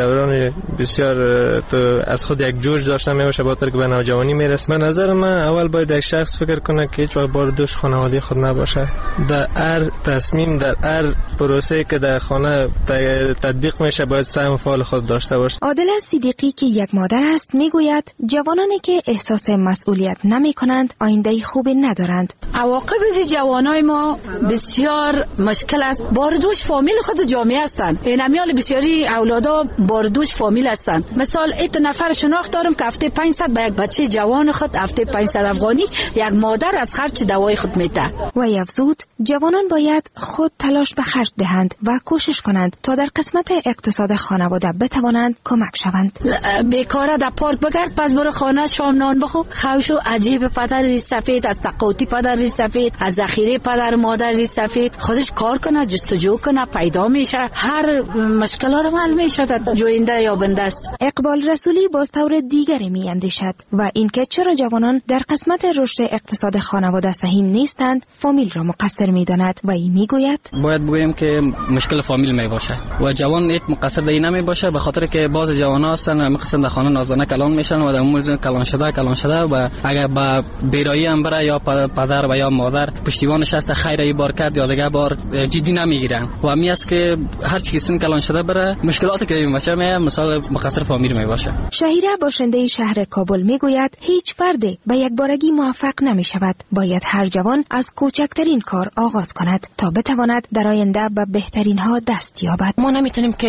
که بسیار تو از خود یک جوش داشته میباشه با که به نوجوانی میرسه. به نظر من اول باید یک شخص فکر کنه که هیچ وقت بار دوش خانواده خود نباشه. در هر تصمیم، در هر پروسه که در خانه تطبیق میشه باید سهم فعال خود داشته باشه. عادل صدیقی که یک مادر است میگوید جوانانی که احساس مسئولیت نمی کنند آینده خوبی ندارند. عواقب از جوانای ما بسیار مشکل است. باردوش فامیل خود جامعه هستند. اینمیال بسیاری اولادا باردوش فامیل هستند. مثال ایت نفر شناخت دارم که هفته پانصد به یک بچه جوان خود هفته پانصد افغانی یک مادر از خرج دوای خود میده. و افزود جوانان باید خود تلاش به خرج دهند و کوشش کنند تا در قسمت اقتصاد خانواده بتوانند کمک شوند. بیکاره در پارک بگرد پس برو خانه شام نان بخو. خوشو عجیب پدر سفید از تقاطی پدر سفید از ذخیره پدر مادر سفید خودش کار کنه، جستجو کنه، پیدا میشه. هر مشکلات حل میشه. جوینده یا بنده است. اقبال رسولی باز طور دیگری می اندیشد و اینکه چرا جوانان در قسمت رشد اقتصاد خانواده سهیم نیستند فامیل را مقصر می داند و این می گوید باید بگویم که مشکل فامیل می باشه و جوان ایت مقصر به این نمی باشه، به خاطر که باز جوان هستن مخصوصا در خانه نازدانه کلان میشن و در موزه کلان شده کلان شده و اگر با بیرایی هم بره یا پدر و یا مادر پشتیبانش هست خیر ای بار کرد یا دیگه بار جدی نمیگیرن و همین است که هر چی سن کلان شده بره مشکلاتی که میشه می مثال مقصر فامیل می باشه. شهیره باشنده شهر کابل می گوید هیچ فرد به یک بارگی موفق نمی شود. باید هر جوان از کوچکترین کار آغاز کند تا بتواند در آینده به بهترین ها دست یابد. ما نمیتونیم که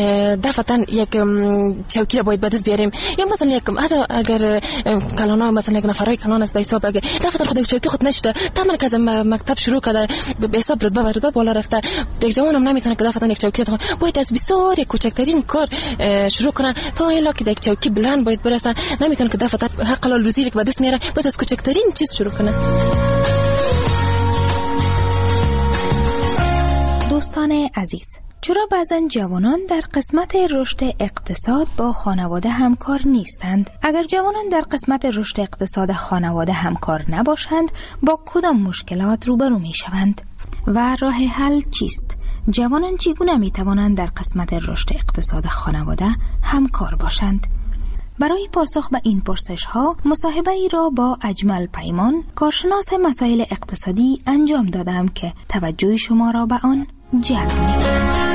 دفعتا یک چوکی را باید به دست بیاریم یا مثلا یک اگر کلانا مثلا یک نفرای کلان است به حساب اگر دفعتا خود چوکی خود نشده تمام که از مکتب شروع کرده به حساب رتبه رتبه بالا رفته یک جوان هم نمیتونه که دفعتا یک چوکی را باید از بسیار کوچکترین کار شروع کنه تا الا که یک چوکی بلند باید برسه. نمیتونه که دفعتا حق حلال روزی که به دست میاره باید از کوچکترین چیز شروع کنه. دوستان عزیز، چرا بعضا جوانان در قسمت رشد اقتصاد با خانواده همکار نیستند؟ اگر جوانان در قسمت رشد اقتصاد خانواده همکار نباشند با کدام مشکلات روبرو می شوند؟ و راه حل چیست؟ جوانان چگونه می توانند در قسمت رشد اقتصاد خانواده همکار باشند؟ برای پاسخ به این پرسش ها مصاحبه ای را با اجمل پیمان کارشناس مسائل اقتصادی انجام دادم که توجه شما را به آن جلب می‌کنم.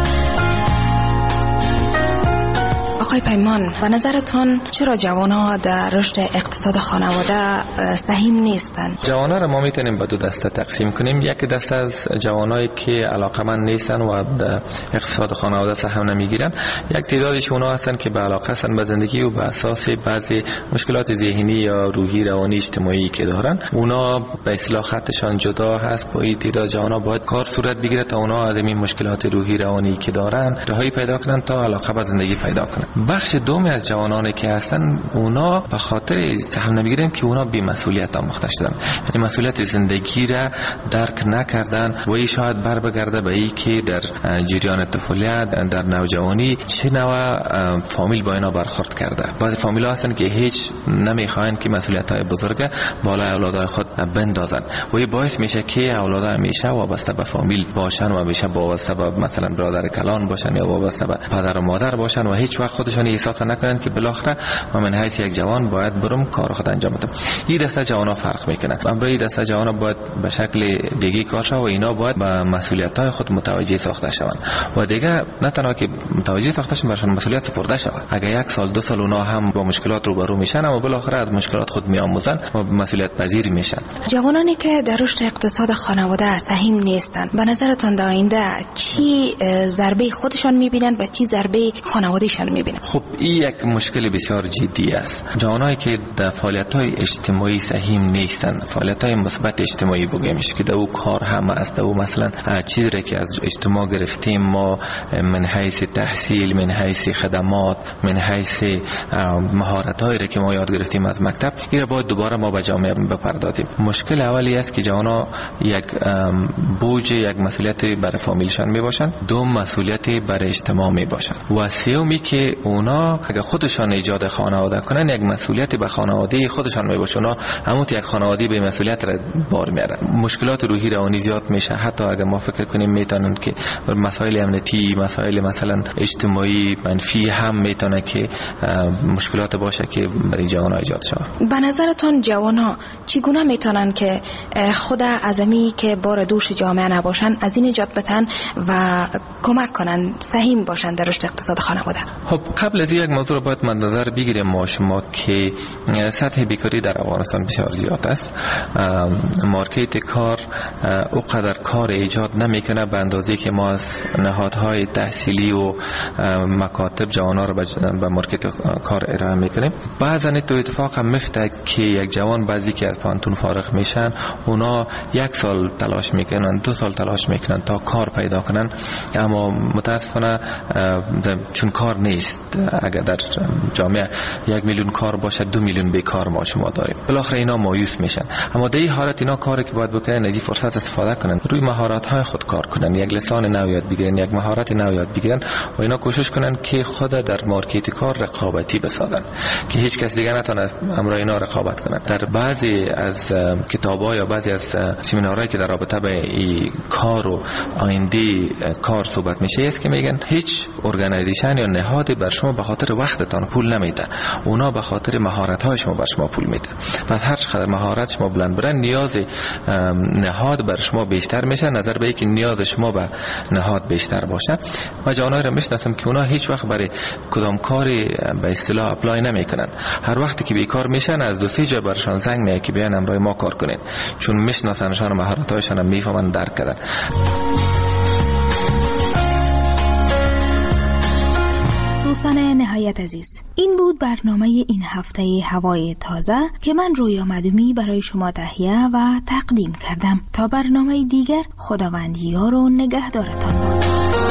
آقای پیمان، به نظرتون چرا جوان‌ها در رشد اقتصاد خانواده سهیم نیستند؟ جوان‌ها را ما میتونیم به دو دسته تقسیم کنیم. یک دسته از جوانایی که علاقه‌مند نیستن و به اقتصاد خانواده سهم نمیگیرن، یک تعدادش اونا هستن که به علاقه هستن به زندگی و به اساس بعضی مشکلات ذهنی یا روحی روانی اجتماعی که دارن اونا به اصطلاح خطشان جدا هست. با این تعداد جوان‌ها باید کار صورت بگیره تا اونا از این مشکلات روحی روانی که دارن راهی پیدا کنن تا علاقه به زندگی پیدا کنن. بخش دومی از جوانانی که هستن اونا به خاطر سهم نمیگیرن که اونا بی مسئولیت آموخته شدن، یعنی مسئولیت زندگی را درک نکردن و این شاید بر بگرده به این که در جریان طفولیت در نوجوانی چه نوع فامیل با اینا برخورد کرده. بعضی فامیل ها هستن که هیچ نمیخواین که مسئولیت های بزرگ بالای اولادای خود بندازن و این باعث میشه که اولادها همیشه وابسته به فامیل باشن و همیشه وابسته به مثلا برادر کلان باشن یا وابسته به پدر و مادر باشن و هیچ وقت خودشون احساس نکنن که بالاخره من من حیث یک جوان باید برم کار خود انجام بدم. این دسته جوانا فرق میکنه. اما این دسته جوانا باید به شکل دیگه کار شود و اینا باید به مسئولیت‌های خود متوجه ساخته شوند و دیگه نه تنها که متوجه ساخته شوند برشان مسئولیت سپرده شود. اگر یک سال دو سال اونا هم با مشکلات روبرو میشن اما بالاخره از مشکلات خود میآموزن و مسئولیت پذیر میشن. جوانانی که در رشد اقتصاد خانواده سهیم نیستند به نظرتون در آینده چی ضربه خودشان میبینن و چی ضربه خانوادهشان میبینن؟ خب این یک مشکل بسیار جدی است. جوانایی که در فعالیت‌های اجتماعی سهیم نیستند، فعالیت‌های مثبت اجتماعی بگیمش که در او کار هم است، او مثلا چیزی را که از اجتماع گرفتیم ما من حیث تحصیل، من حیث خدمات، من حیث مهارت‌هایی را که ما یاد گرفتیم از مکتب، این را باید دوباره ما به جامعه بپردازیم. مشکل اولی است که جوانا یک بوج، یک مسئولیت برای فامیلشان میباشند، دوم مسئولیت برای اجتماع میباشند و سومی که اونا اگه خودشان ایجاد خانواده کنن یک مسئولیت به خانواده خودشان میباشه. اونا همون یک خانواده به مسئولیت را بار میارن. مشکلات روحی روانی زیاد میشه. حتی اگه ما فکر کنیم میتونن که مسائل امنیتی، مسائل مثلا اجتماعی منفی هم میتونه که مشکلات باشه که برای جوانان ایجاد شود. به نظرتون جوانان چگونه میتونن که خود عزمی که بار دوش جامعه نباشن از این نجات بدن و کمک کنن سهیم باشن در رشد اقتصاد خانواده؟ خب قبل از یک موضوع باید مد نظر بگیریم ما شما که سطح بیکاری در افغانستان بسیار زیاد است. مارکت کار اونقدر کار ایجاد نمیکنه به اندازه که ما از نهادهای تحصیلی و مکاتب جوانان رو به مارکت کار ارائه میکنیم. بعضا تو اتفاق هم میفته که یک جوان بعضی که از پانتون فارغ میشن اونا یک سال تلاش میکنن، دو سال تلاش میکنن تا کار پیدا کنن، اما متاسفانه چون کار نیست. اگر در جامعه یک میلیون کار باشه دو میلیون بیکار ما شما داریم. بالاخره اینا مایوس میشن. اما در این حالت اینا کاری که باید بکنن از این فرصت استفاده کنن، روی مهارت های خود کار کنن، یک لسان نو یاد بگیرن، یک مهارت نو یاد بگیرن و اینا کوشش کنن که خود در مارکت کار رقابتی بسازن که هیچ کس دیگه نتونه امرای اینا رقابت کنن. در بعضی از کتاب‌ها یا بعضی از سمینارهایی که در رابطه به این کار و آینده کار صحبت میشه است که میگن هیچ ارگانایزیشن یا نهادی بر شما به خاطر وقتتان پول نمیده، اونا به خاطر مهارت‌های شما بر شما پول میده. پس هر چقدر مهارت شما بلند برن نیاز نهاد بر شما بیشتر میشه، نظر به اینکه نیاز شما به نهاد بیشتر باشه. و جوانایی رو میشناسم که اونا هیچ وقت برای کدام کاری به اصطلاح اپلای نمیکنن. هر وقتی که بیکار میشن از دو سه جا برشان زنگ میاد که بیاین امروز ما کار کنین، چون میشناسنشان و مهارت‌هایشان رو میفهمن، درک کردن. دوستان نهایت عزیز، این بود برنامه این هفته هوای تازه که من رویا مدومی برای شما تهیه و تقدیم کردم. تا برنامه دیگر خداوند یار و نگهدارتان باد.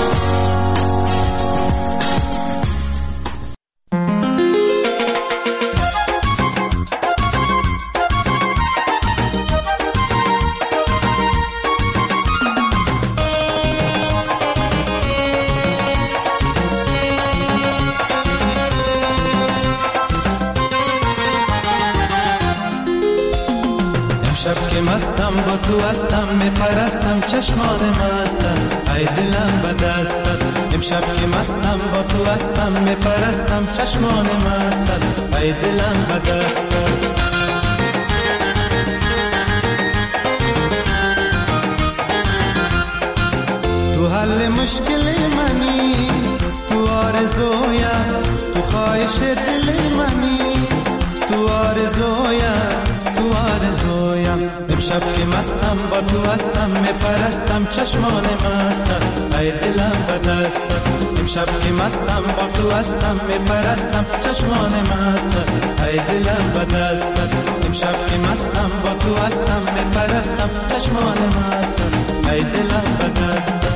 شب که مستم با تو هستم میپرستم چشمان مستم ای دلم به دستت. امشب که مستم با تو هستم میپرستم چشمان مستم ای دلم به دستت. تو حل مشکل منی، تو آرزویم، تو خواهش دل منی، تو آرزویم، تو آرزویم. امشب که مستم با تو هستم میپرستم چشمان مستم ای دلم به دستت. امشب که مستم با تو هستم میپرستم چشمان مستم ای دلم به دستت. امشب که مستم با تو هستم میپرستم چشمان مستم ای دلم به دستت.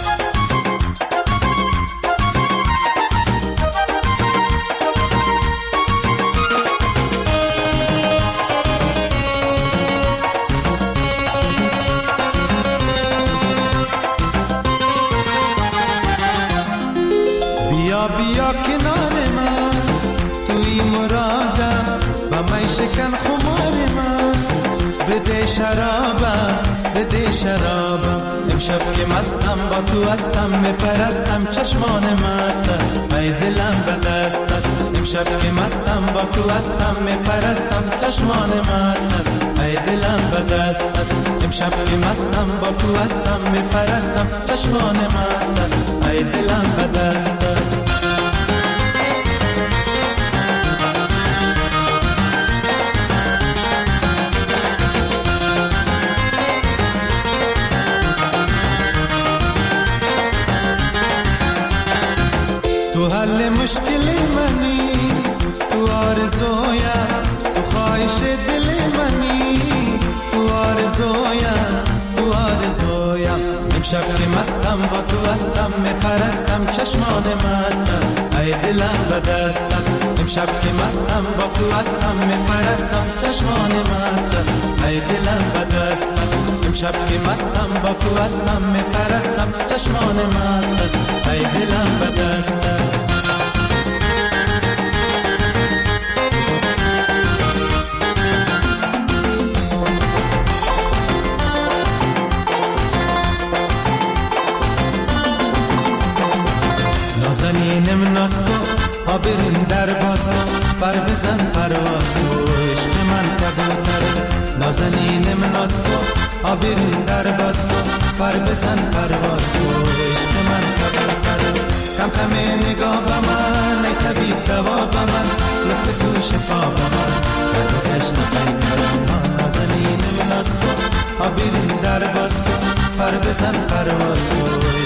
بیا کنار من توی مرادم با من شکن خمار من بده شرابم بده شرابم. امشب که مستم با تو هستم میپرستم چشمان مستم ای دلم به دستت. امشب که مستم با تو هستم میپرستم چشمان مستم ای دلم به دستت. امشب که مستم با تو هستم میپرستم چشمان مستم ای دلم به دستت. تو حل مشکل منی، تو آرزویم، تو خواهش دل منی، تو آرزویم، تو آرزویم. امشب که مستم با تو هستم میپرستم چشمان مستم ای دلم به دستت. امشب که مستم با تو هستم میپرستم چشمان مستم ای دلم به دستت. امشب که مستم با تو هستم میپرستم چشمان مستم ای دلم به دستت. نازنینم ناز کن آبرین در باز کن پر بزن پرواز کن عشق من کبوتر نازنینم ناز کن آبرین در باز کن پر بزن پرواز کن عشق من کبوتر کم کم نگاه با من ای طبیب دوا با من لطف تو شفا با من سر و گشت قیمر من نازنینم ناز کن آبرین در باز کن پر بزن پرواز کن